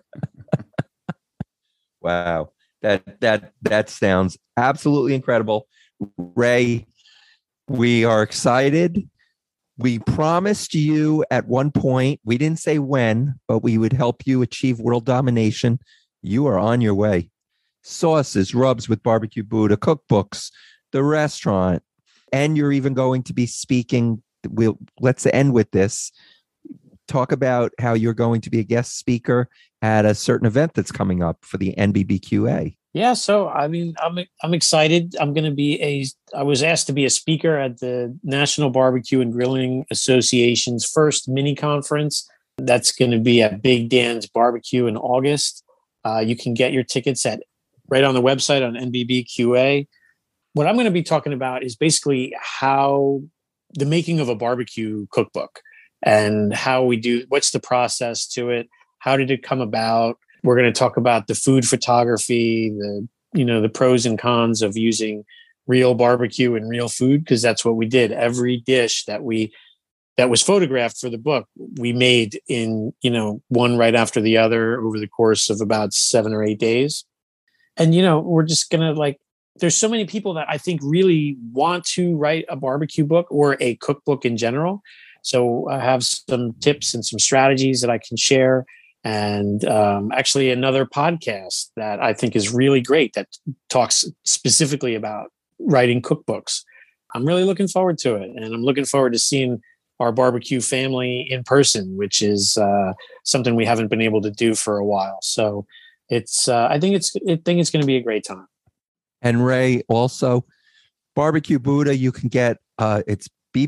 F: Wow. That sounds absolutely incredible. Ray, we are excited. We promised you at one point, we didn't say when, but we would help you achieve world domination. You are on your way. Sauces, rubs with Barbecue Buddha, cookbooks, the restaurant, and you're even going to be speaking. Let's end with this. Talk about how you're going to be a guest speaker at a certain event that's coming up for the NBBQA.
H: Yeah, so I mean, I'm excited. I was asked to be a speaker at the National Barbecue and Grilling Association's first mini conference. That's going to be at Big Dan's Barbecue in August. You can get your tickets right on the website on NBBQA. What I'm going to be talking about is basically how the making of a barbecue cookbook and what's the process to it? How did it come about? We're going to talk about the food photography, the pros and cons of using real barbecue and real food, because that's what we did. Every dish that was photographed for the book, we made in, one right after the other over the course of about 7 or 8 days. And, we're just going to there's so many people that I think really want to write a barbecue book or a cookbook in general. So I have some tips and some strategies that I can share. And actually another podcast that I think is really great that talks specifically about writing cookbooks. I'm really looking forward to it. And I'm looking forward to seeing our barbecue family in person, which is something we haven't been able to do for a while. So I think it's going to be a great time.
F: And Ray, also Barbecue Buddha, you can get it's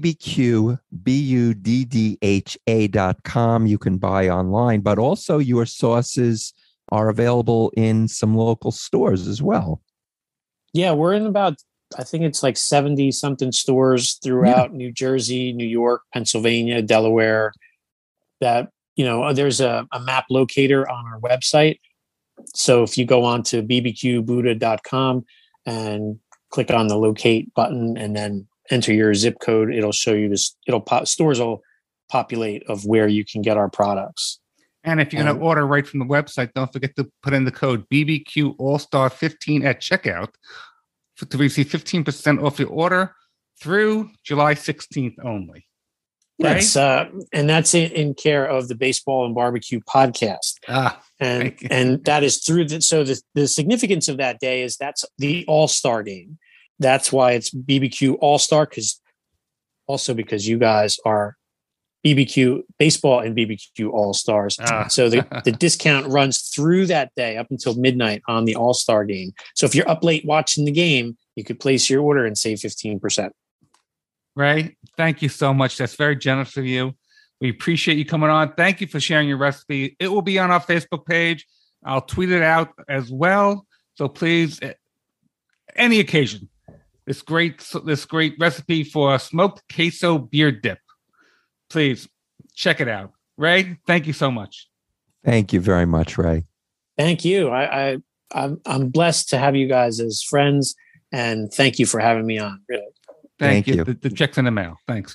F: bbqbuddha.com. You can buy online, but also your sauces are available in some local stores as well. Yeah,
H: we're in about, I think it's 70 something stores throughout New Jersey, New York, Pennsylvania, Delaware. That, there's a map locator on our website. So if you go on to bbqbuddha.com and click on the locate button and then enter your zip code, it'll show you this. Stores will populate of where you can get our products.
E: And if you're going to order right from the website, don't forget to put in the code BBQ All-Star 15 at checkout to receive 15% off your order through July 16th only. Right?
H: Yes, and that's in care of the Baseball and Barbecue podcast. And that is through so the significance of that day is that's the All-Star game. That's why it's BBQ All-Star, because you guys are BBQ Baseball and BBQ All-Stars. So the discount runs through that day up until midnight on the All-Star game. So if you're up late watching the game, you could place your order and save 15%.
E: Ray, thank you so much. That's very generous of you. We appreciate you coming on. Thank you for sharing your recipe. It will be on our Facebook page. I'll tweet it out as well. So please, any occasion, this great recipe for smoked queso beer dip. Please check it out. Ray, thank you so much.
F: Thank you very much, Ray.
H: Thank you. I'm blessed to have you guys as friends, and thank you for having me on. Really.
E: Thank you. The check's in the mail. Thanks.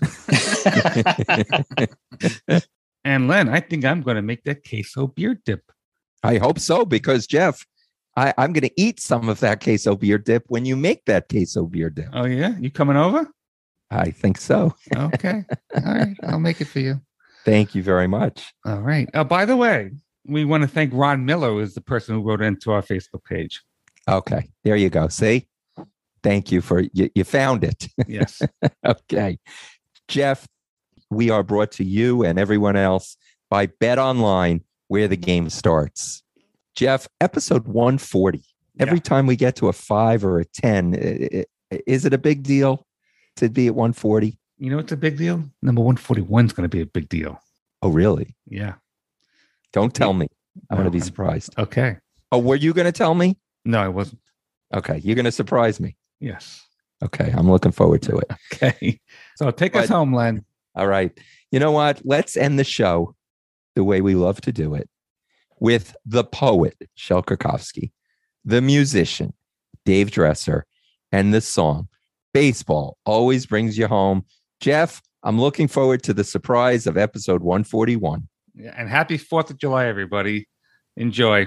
E: And Len, I think I'm going to make that queso beer dip.
F: I hope so, because Jeff, I'm going to eat some of that queso beer dip when you make that queso beer dip.
E: Oh, yeah? You coming over?
F: I think so.
E: Okay. All right. I'll make it for you.
F: Thank you very much.
E: All right. By the way, we want to thank Ron Miller, who is the person who wrote into our Facebook page.
F: Okay. There you go. See? Thank you for you found it.
E: Yes.
F: Okay. Jeff, we are brought to you and everyone else by Bet Online, where the game starts. Jeff, episode 140. Every time we get to a 5 or a 10, is it a big deal to be at 140?
E: You know what's a big deal? Number 141 is going to be a big deal.
F: Oh, really?
E: Yeah.
F: Don't tell me. I'm going to be surprised.
E: Okay.
F: Oh, were you going to tell me?
E: No, I wasn't.
F: Okay. You're going to surprise me.
E: Yes.
F: Okay. I'm looking forward to it.
E: Okay. So take us home, Len.
F: All right. You know what? Let's end the show the way we love to do it with the poet, Shel Krakowski, the musician, Dave Dresser, and the song, Baseball Always Brings You Home. Jeff, I'm looking forward to the surprise of episode 141.
E: Yeah, and happy 4th of July, everybody. Enjoy.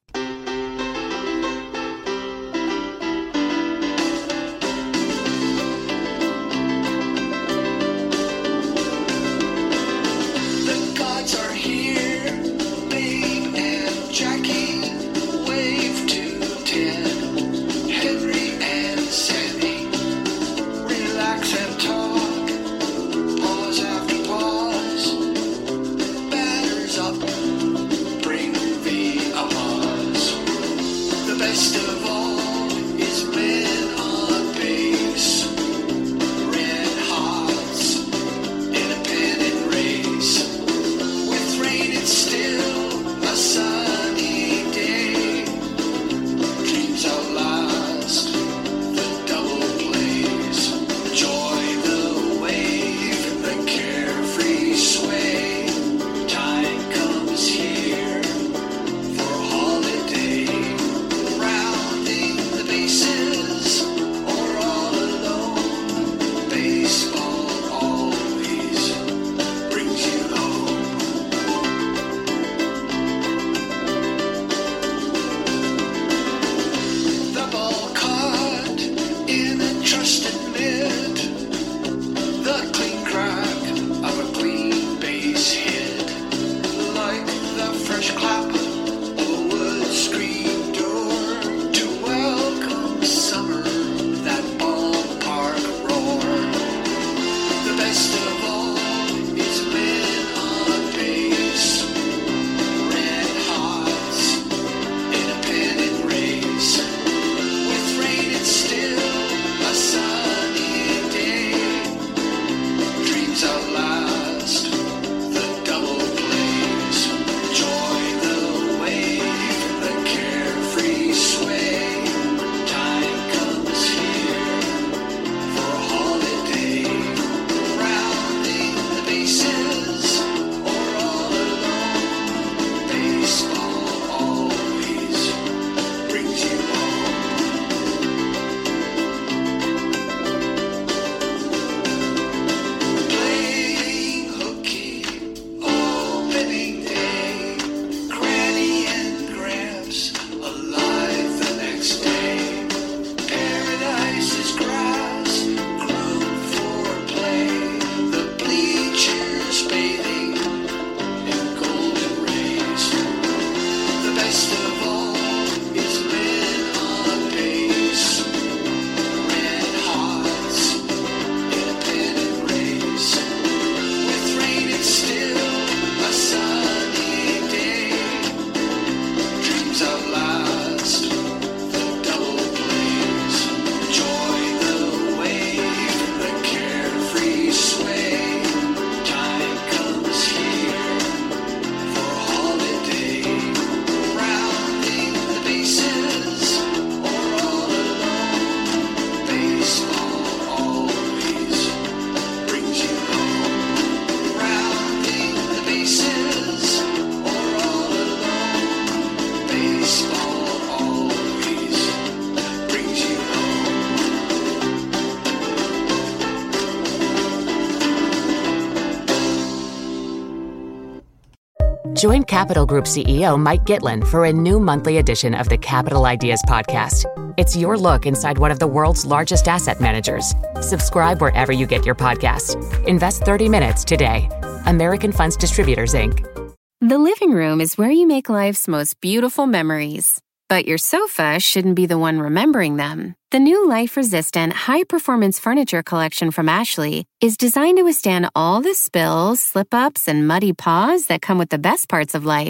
A: Join Capital Group CEO Mike Gitlin for a new monthly edition of the Capital Ideas Podcast. It's your look inside one of the world's largest asset managers. Subscribe wherever you get your podcasts. Invest 30 minutes today. American Funds Distributors, Inc.
B: The living room is where you make life's most beautiful memories. But your sofa shouldn't be the one remembering them. The new life-resistant, high-performance furniture collection from Ashley is designed to withstand all the spills, slip-ups, and muddy paws that come with the best parts of life.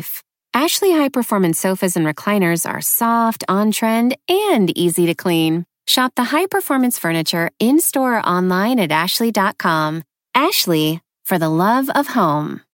B: Ashley High Performance sofas and recliners are soft, on-trend, and easy to clean. Shop the High Performance furniture in-store or online at ashley.com. Ashley, for the love of home.